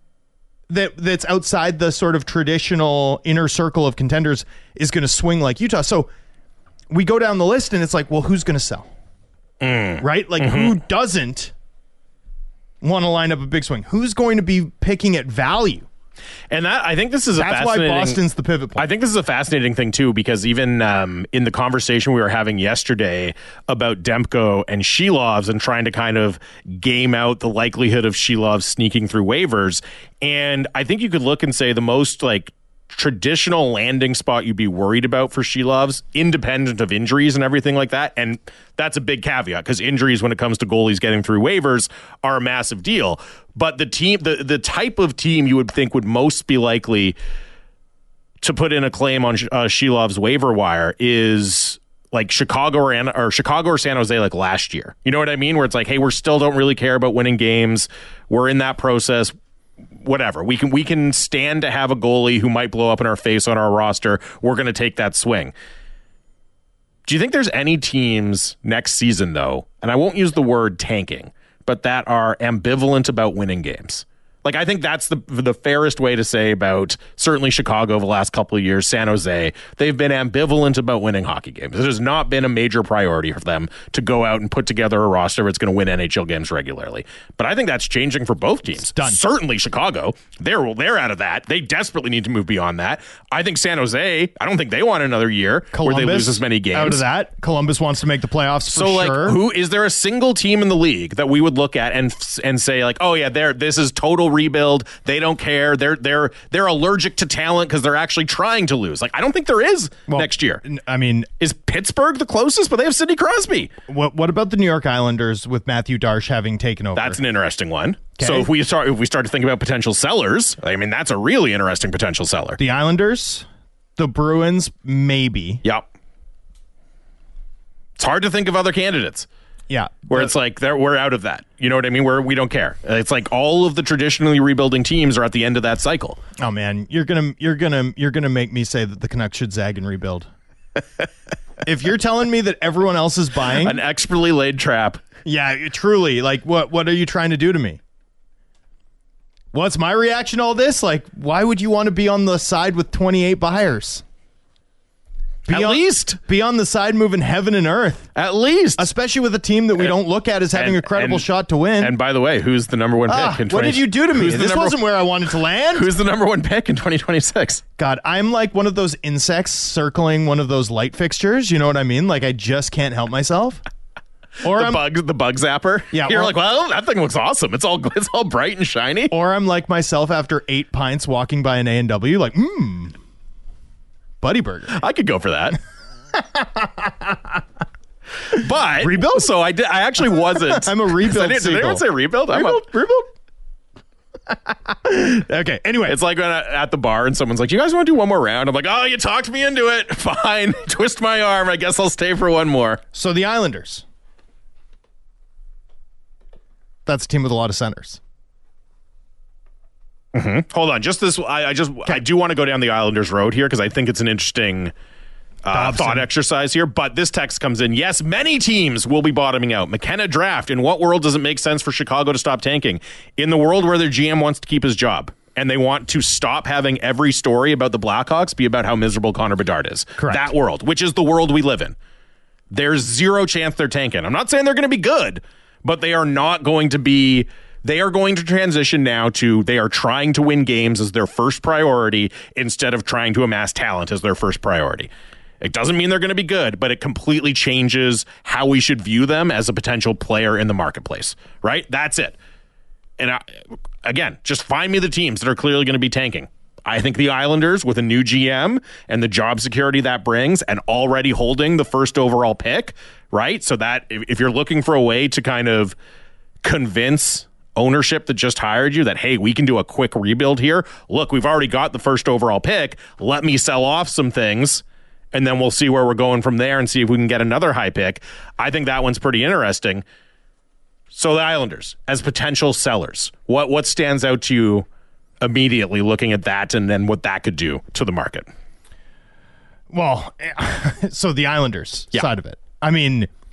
that that's outside the sort of traditional inner circle of contenders is going to swing like Utah. So we go down the list and it's like, well, who's going to sell? Mm. Right? Like mm-hmm. who doesn't want to line up a big swing? Who's going to be picking at value? And that I think this is a That's why Boston's the pivot point. I think this is a fascinating thing too, because even um, in the conversation we were having yesterday about Demko and Shilovs and trying to kind of game out the likelihood of Shilovs sneaking through waivers, and I think you could look and say the most like traditional landing spot you'd be worried about for Shilovs, independent of injuries and everything like that, and that's a big caveat because injuries when it comes to goalies getting through waivers are a massive deal. But the team, the, the type of team you would think would most be likely to put in a claim on uh, Shilovs waiver wire is like Chicago or, or Chicago or San Jose like last year. You know what I mean? Where it's like, hey, we're still don't really care about winning games. We're in that process. Whatever. We can we can stand to have a goalie who might blow up in our face on our roster. We're going to take that swing. Do you think there's any teams next season, though, and I won't use the word tanking, but that are ambivalent about winning games? Like, I think that's the the fairest way to say about certainly Chicago over the last couple of years, San Jose. They've been ambivalent about winning hockey games. It has not been a major priority for them to go out and put together a roster that's going to win N H L games regularly. But I think that's changing for both teams. Done. Certainly Chicago. They're, they're out of that. They desperately need to move beyond that. I think San Jose, I don't think they want another year Columbus, where they lose as many games. Out of that. Columbus wants to make the playoffs for so, like, sure. Who is there a single team in the league that we would look at and and say, like, oh, yeah, they're, this is total rebuild. They don't care. They're they're they're allergic to talent because they're actually trying to lose. Like, I don't think there is well, next year. I mean, is Pittsburgh the closest? But they have Sidney Crosby. What what about the New York Islanders with Matthew Darche having taken over? That's an interesting one. Okay. So if we start if we start to think about potential sellers, I mean, that's a really interesting potential seller. The Islanders, the Bruins, maybe. Yep. It's hard to think of other candidates. Yeah. Where it's like they're, we're out of that. You know what I mean? Where we don't care. It's like all of the traditionally rebuilding teams are at the end of that cycle. Oh man, you're gonna you're gonna you're gonna make me say that the Canucks should zag and rebuild. If you're telling me that everyone else is buying an expertly laid trap. Yeah, truly. Like what what are you trying to do to me? What's my reaction to all this? Like, why would you want to be on the side with twenty-eight buyers? Be At on, least. Be on the side moving heaven and earth. At least. Especially with a team that we don't look at as having and, a credible and, shot to win. And by the way, who's the number one pick ah, in twenty? What did you do to me? This wasn't where I wanted to land. Who's the number one pick in twenty twenty-six? God, I'm like one of those insects circling one of those light fixtures. You know what I mean? Like I just can't help myself. Or the I'm, bug, the bug zapper. Yeah, you're or, like, well, that thing looks awesome. It's all, it's all bright and shiny. Or I'm like myself after eight pints walking by an A and W, like, mmm, Buddy Burger. I could go for that. But rebuild. So I did. I actually wasn't. I'm a rebuild. Did, did anyone say rebuild? Rebuild. I'm a, rebuild. Okay. Anyway, it's like when I, at the bar and someone's like, "You guys want to do one more round?" I'm like, "Oh, you talked me into it. Fine. Twist my arm. I guess I'll stay for one more." So the Islanders. That's a team with a lot of centers. Mm-hmm. Hold on, just this. I, I just okay. I do want to go down the Islanders road here because I think it's an interesting uh, thought exercise here. But this text comes in. Yes, many teams will be bottoming out. McKenna draft. In what world does it make sense for Chicago to stop tanking? In the world where their G M wants to keep his job and they want to stop having every story about the Blackhawks be about how miserable Connor Bedard is. Correct. That world, which is the world we live in. There's zero chance they're tanking. I'm not saying they're going to be good, but they are not going to be. They are going to transition now to they are trying to win games as their first priority instead of trying to amass talent as their first priority. It doesn't mean they're going to be good, but it completely changes how we should view them as a potential player in the marketplace, right? That's it. And I, again, just find me the teams that are clearly going to be tanking. I think the Islanders with a new G M and the job security that brings and already holding the first overall pick, right? So that if, if you're looking for a way to kind of convince ownership that just hired you that, hey, we can do a quick rebuild here. Look, we've already got the first overall pick. Let me sell off some things and then we'll see where we're going from there and see if we can get another high pick. I think that one's pretty interesting. So the Islanders as potential sellers, what what stands out to you immediately looking at that and then what that could do to the market? Well, so the Islanders yeah. side of it. I mean,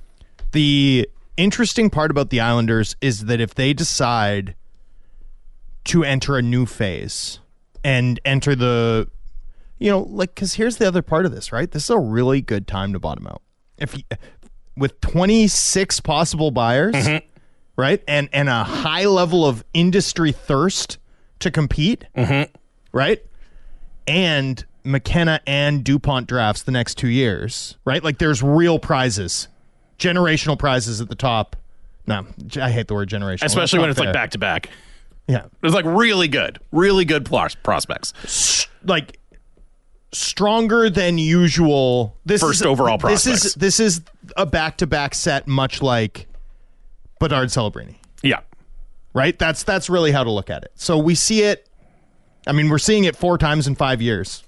The interesting part about the Islanders is that if they decide to enter a new phase and enter the, you know, like, because here's the other part of this, right? This is a really good time to bottom out. If you, with twenty-six possible buyers, mm-hmm. right, and and a high level of industry thirst to compete, mm-hmm. right, and McKenna and DuPont drafts the next two years, right? Like, there's real prizes, generational prizes at the top. No, I hate the word generational. Especially when it's fair. Like back to back. Yeah. It's like really good, really good pros- prospects. Like stronger than usual. This First is, overall prospects. This is, this is a back to back set, much like Bedard Celebrini. Yeah. Right? That's, that's really how to look at it. So we see it. I mean, we're seeing it four times in five years.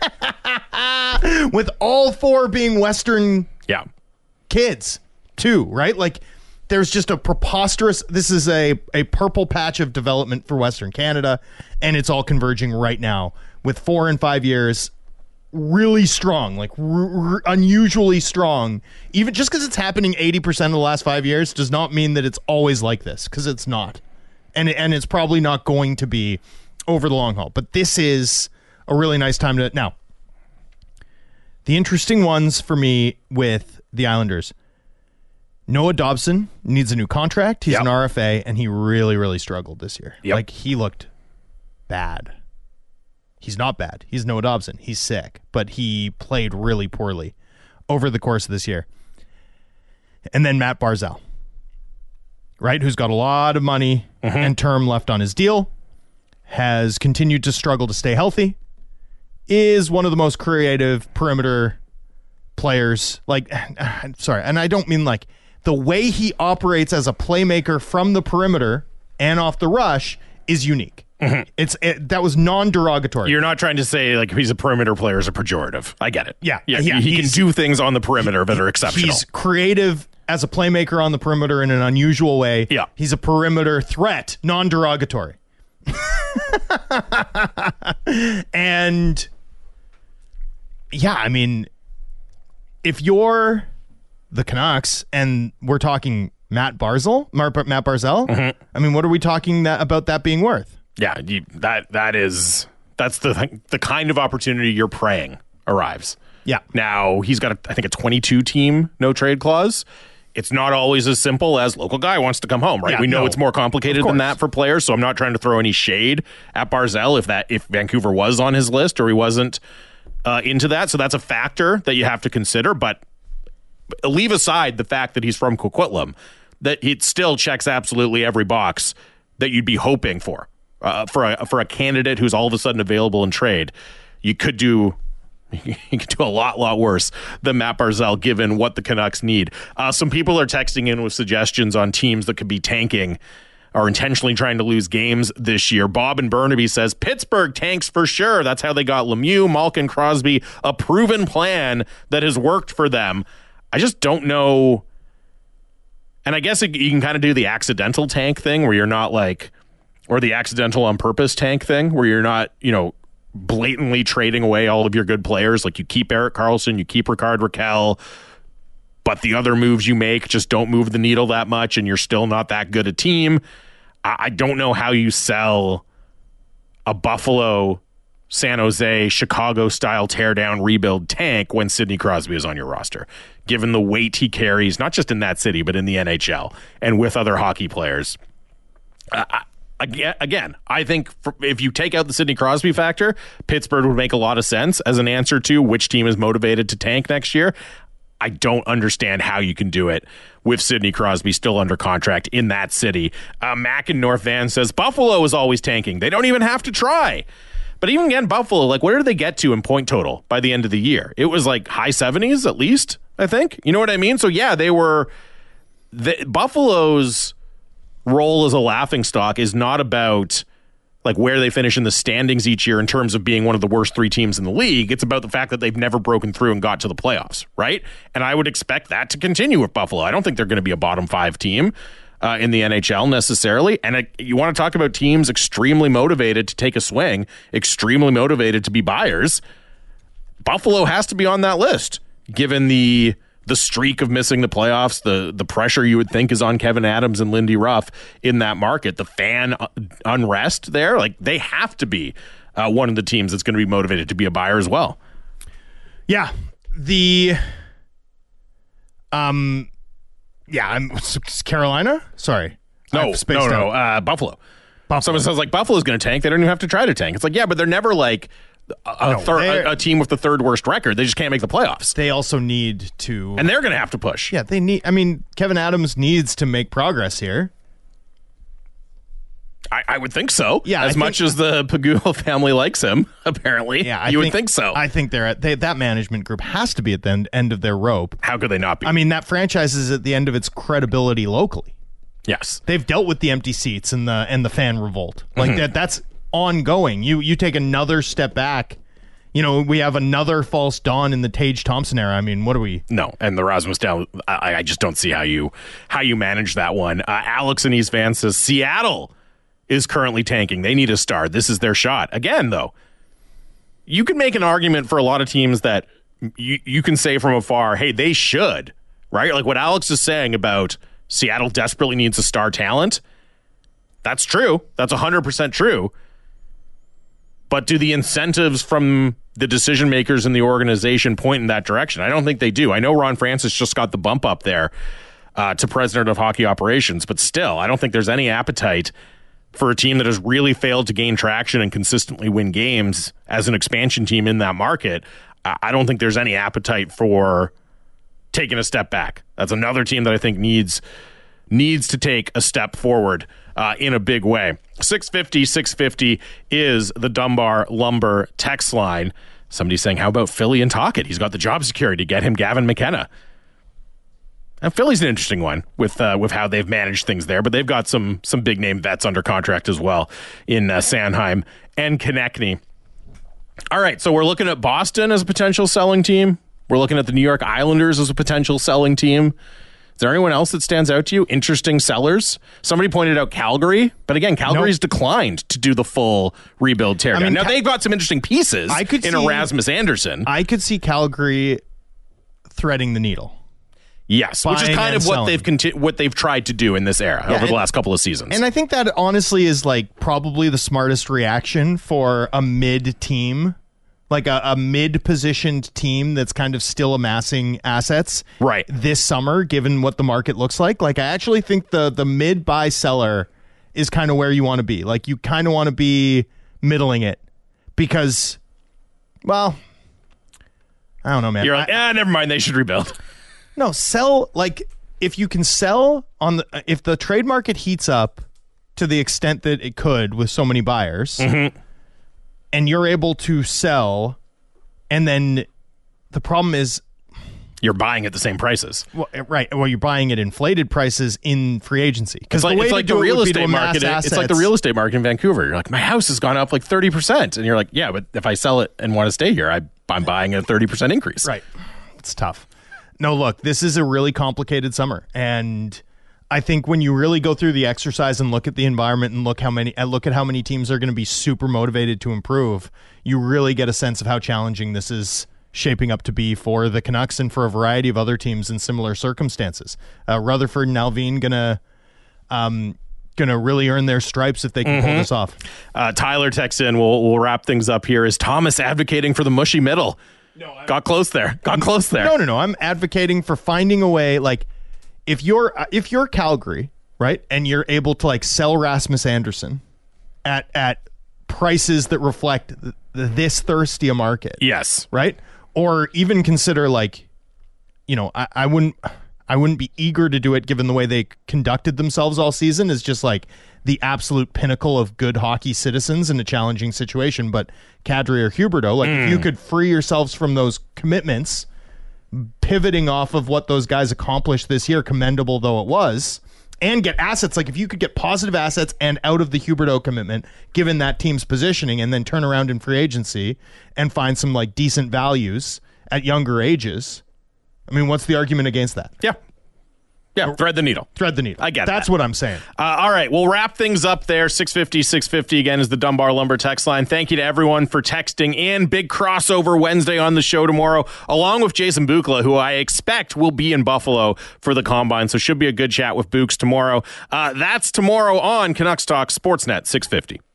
With all four being Western yeah. kids, too, right? Like, there's just a preposterous, this is a, a purple patch of development for Western Canada, and it's all converging right now with four and five years, really strong, like r- r- unusually strong. Even just because it's happening eighty percent of the last five years does not mean that it's always like this, because it's not. And, and it's probably not going to be over the long haul. But this is a really nice time to... Now, the interesting ones for me with the Islanders... Noah Dobson needs a new contract. He's yep. an R F A, and he really, really struggled this year. Yep. Like, he looked bad. He's not bad. He's Noah Dobson. He's sick, but he played really poorly over the course of this year. And then Matt Barzal, right, who's got a lot of money mm-hmm. and term left on his deal, has continued to struggle to stay healthy, is one of the most creative perimeter players. Like, sorry, and I don't mean like... The way he operates as a playmaker from the perimeter and off the rush is unique. Mm-hmm. It's it, that was non-derogatory. You're not trying to say like he's a perimeter player is a pejorative. I get it. Yeah, yeah. yeah He, he can do things on the perimeter that are exceptional. He's creative as a playmaker on the perimeter in an unusual way. Yeah, he's a perimeter threat, non-derogatory. And yeah, I mean, if you're the Canucks, and we're talking Matt Barzal, Matt Barzal. Mm-hmm. I mean, what are we talking that, about that being worth? Yeah, you, that that is that's the the kind of opportunity you're praying arrives. Yeah. Now he's got, a, I think, a twenty-two team no trade clause. It's not always as simple as local guy wants to come home, right? Yeah, we know no. it's more complicated than that for players. So I'm not trying to throw any shade at Barzal if that if Vancouver was on his list or he wasn't uh, into that. So that's a factor that you have to consider, but. Leave aside the fact that he's from Coquitlam, that it still checks absolutely every box that you'd be hoping for. Uh, for a for a candidate who's all of a sudden available in trade, you could do you could do a lot, lot worse than Matt Barzal, given what the Canucks need. Uh, some people are texting in with suggestions on teams that could be tanking or intentionally trying to lose games this year. Bob in Burnaby says Pittsburgh tanks for sure. That's how they got Lemieux, Malkin, Crosby, a proven plan that has worked for them. I just don't know. And I guess it, you can kind of do the accidental tank thing where you're not like, or the accidental on purpose tank thing where you're not, you know, blatantly trading away all of your good players. Like you keep Erik Karlsson, you keep Rickard Rakell, but the other moves you make just don't move the needle that much and you're still not that good a team. I, I don't know how you sell a Buffalo, San Jose, Chicago-style tear-down rebuild tank when Sidney Crosby is on your roster, given the weight he carries, not just in that city, but in the N H L and with other hockey players. Uh, again, again, I think for, if you take out the Sidney Crosby factor, Pittsburgh would make a lot of sense as an answer to which team is motivated to tank next year. I don't understand how you can do it with Sidney Crosby still under contract in that city. Uh, Mac in North Van says, Buffalo is always tanking. They don't even have to try. But even again, Buffalo, like, where did they get to in point total by the end of the year? It was like high seventies at least, I think. You know what I mean? So, yeah, they were... The, Buffalo's role as a laughingstock is not about, like, where they finish in the standings each year in terms of being one of the worst three teams in the league. It's about the fact that they've never broken through and got to the playoffs, right? And I would expect that to continue with Buffalo. I don't think they're going to be a bottom five team. Uh, in the N H L necessarily. And it, you want to talk about teams extremely motivated to take a swing, extremely motivated to be buyers. Buffalo has to be on that list, given the the streak of missing the playoffs, the the pressure you would think is on Kevyn Adams and Lindy Ruff in that market, the fan unrest there, like they have to be uh, one of the teams that's going to be motivated to be a buyer as well. Yeah, the um, yeah, I'm Carolina. Sorry, no, no, no, uh, Buffalo. Buffalo. Someone says like Buffalo's going to tank. They don't even have to try to tank. It's like, yeah, but they're never like a, no, thir- a, a team with the third worst record. They just can't make the playoffs. They also need to, and they're going to have to push. Yeah, they need. I mean, Kevyn Adams needs to make progress here. I, I would think so. Yeah, as I much think, as the Pagula family likes him, apparently. Yeah, I you think, would think so. I think they're at they, that management group has to be at the end, end of their rope. How could they not be? I mean, that franchise is at the end of its credibility locally. Yes, they've dealt with the empty seats and the and the fan revolt. Like mm-hmm. that. That's ongoing. You you take another step back. You know, we have another false dawn in the Tage Thompson era. I mean, what are we? No, and the Rasmus Down. I, I just don't see how you how you manage that one. Uh, Alex in East Van says Seattle is currently tanking. They need a star. This is their shot. Again, though, you can make an argument for a lot of teams that you you can say from afar, hey, they should, right? Like what Alex is saying about Seattle desperately needs a star talent. That's true. That's one hundred percent true. But do the incentives from the decision makers in the organization point in that direction? I don't think they do. I know Ron Francis just got the bump up there uh, to president of hockey operations, but still, I don't think there's any appetite for a team that has really failed to gain traction and consistently win games as an expansion team in that market. I don't think there's any appetite for taking a step back. That's another team that I think needs needs to take a step forward uh, in a big way. six fifty, six fifty is the Dunbar Lumber text line. Somebody's saying, how about Philly and Tocchet? He's got the job security to get him Gavin McKenna. And Philly's an interesting one with uh, with how they've managed things there, but they've got some some big name vets under contract as well in uh, Sanheim and Konechny. All right, so we're looking at Boston as a potential selling team. We're looking at the New York Islanders as a potential selling team. Is there anyone else that stands out to you? Interesting sellers? Somebody pointed out Calgary, but again, Calgary's nope. declined to do the full rebuild teardown. I mean, now, Cal- they've got some interesting pieces I could in see, Erasmus Anderson. I could see Calgary threading the needle. Yes, which is kind of what selling. they've conti- what they've tried to do in this era yeah, over and, the last couple of seasons. And I think that honestly is like probably the smartest reaction for a mid team. Like a, a mid-positioned team that's kind of still amassing assets right this summer, given what the market looks like. Like, I actually think the the mid-buy seller is kind of where you want to be. Like, you kind of want to be middling it because, well, I don't know, man. You're like, I, ah, never mind. They should rebuild. No, sell, like, if you can sell on the, if the trade market heats up to the extent that it could with so many buyers, mm-hmm. and you're able to sell, and then the problem is you're buying at the same prices. Well, right. Well, you're buying at inflated prices in free agency. Because like, the way it's like to the do real it would be estate to market. amass It's like the real estate market in Vancouver. You're like, my house has gone up like thirty percent. And you're like, yeah, but if I sell it and want to stay here, I, I'm buying a thirty percent increase. Right. It's tough. No, look, this is a really complicated summer. And I think when you really go through the exercise and look at the environment and look how many and look at how many teams are going to be super motivated to improve, you really get a sense of how challenging this is shaping up to be for the Canucks and for a variety of other teams in similar circumstances. Uh, Rutherford and Alvin gonna um, gonna really earn their stripes if they can mm-hmm. pull this off. Uh, Tyler texts in. We'll we'll wrap things up here. Is Thomas advocating for the mushy middle? No, I'm, got close there. Got close there. No, no, no. I'm advocating for finding a way. Like, if you're if you're Calgary, right, and you're able to like sell Rasmus Anderson at at prices that reflect th- this thirsty a market, yes, right, or even consider like, you know, I, I wouldn't I wouldn't be eager to do it given the way they conducted themselves all season. Is just like the absolute pinnacle of good hockey citizens in a challenging situation. But Kadri or Huberdeau, like mm. if you could free yourselves from those commitments, pivoting off of what those guys accomplished this year, commendable though it was, and get assets, like if you could get positive assets and out of the Huberdeau commitment, given that team's positioning, and then turn around in free agency and find some like decent values at younger ages. I mean, what's the argument against that? Yeah. Yeah, thread the needle. Thread the needle. I get That's that. what I'm saying. Uh, all right, we'll wrap things up there. six fifty, six fifty again is the Dunbar Lumber text line. Thank you to everyone for texting, and big crossover Wednesday on the show tomorrow, along with Jason Bukala, who I expect will be in Buffalo for the Combine, so should be a good chat with Books tomorrow. Uh, that's tomorrow on Canucks Talk Sportsnet six fifty.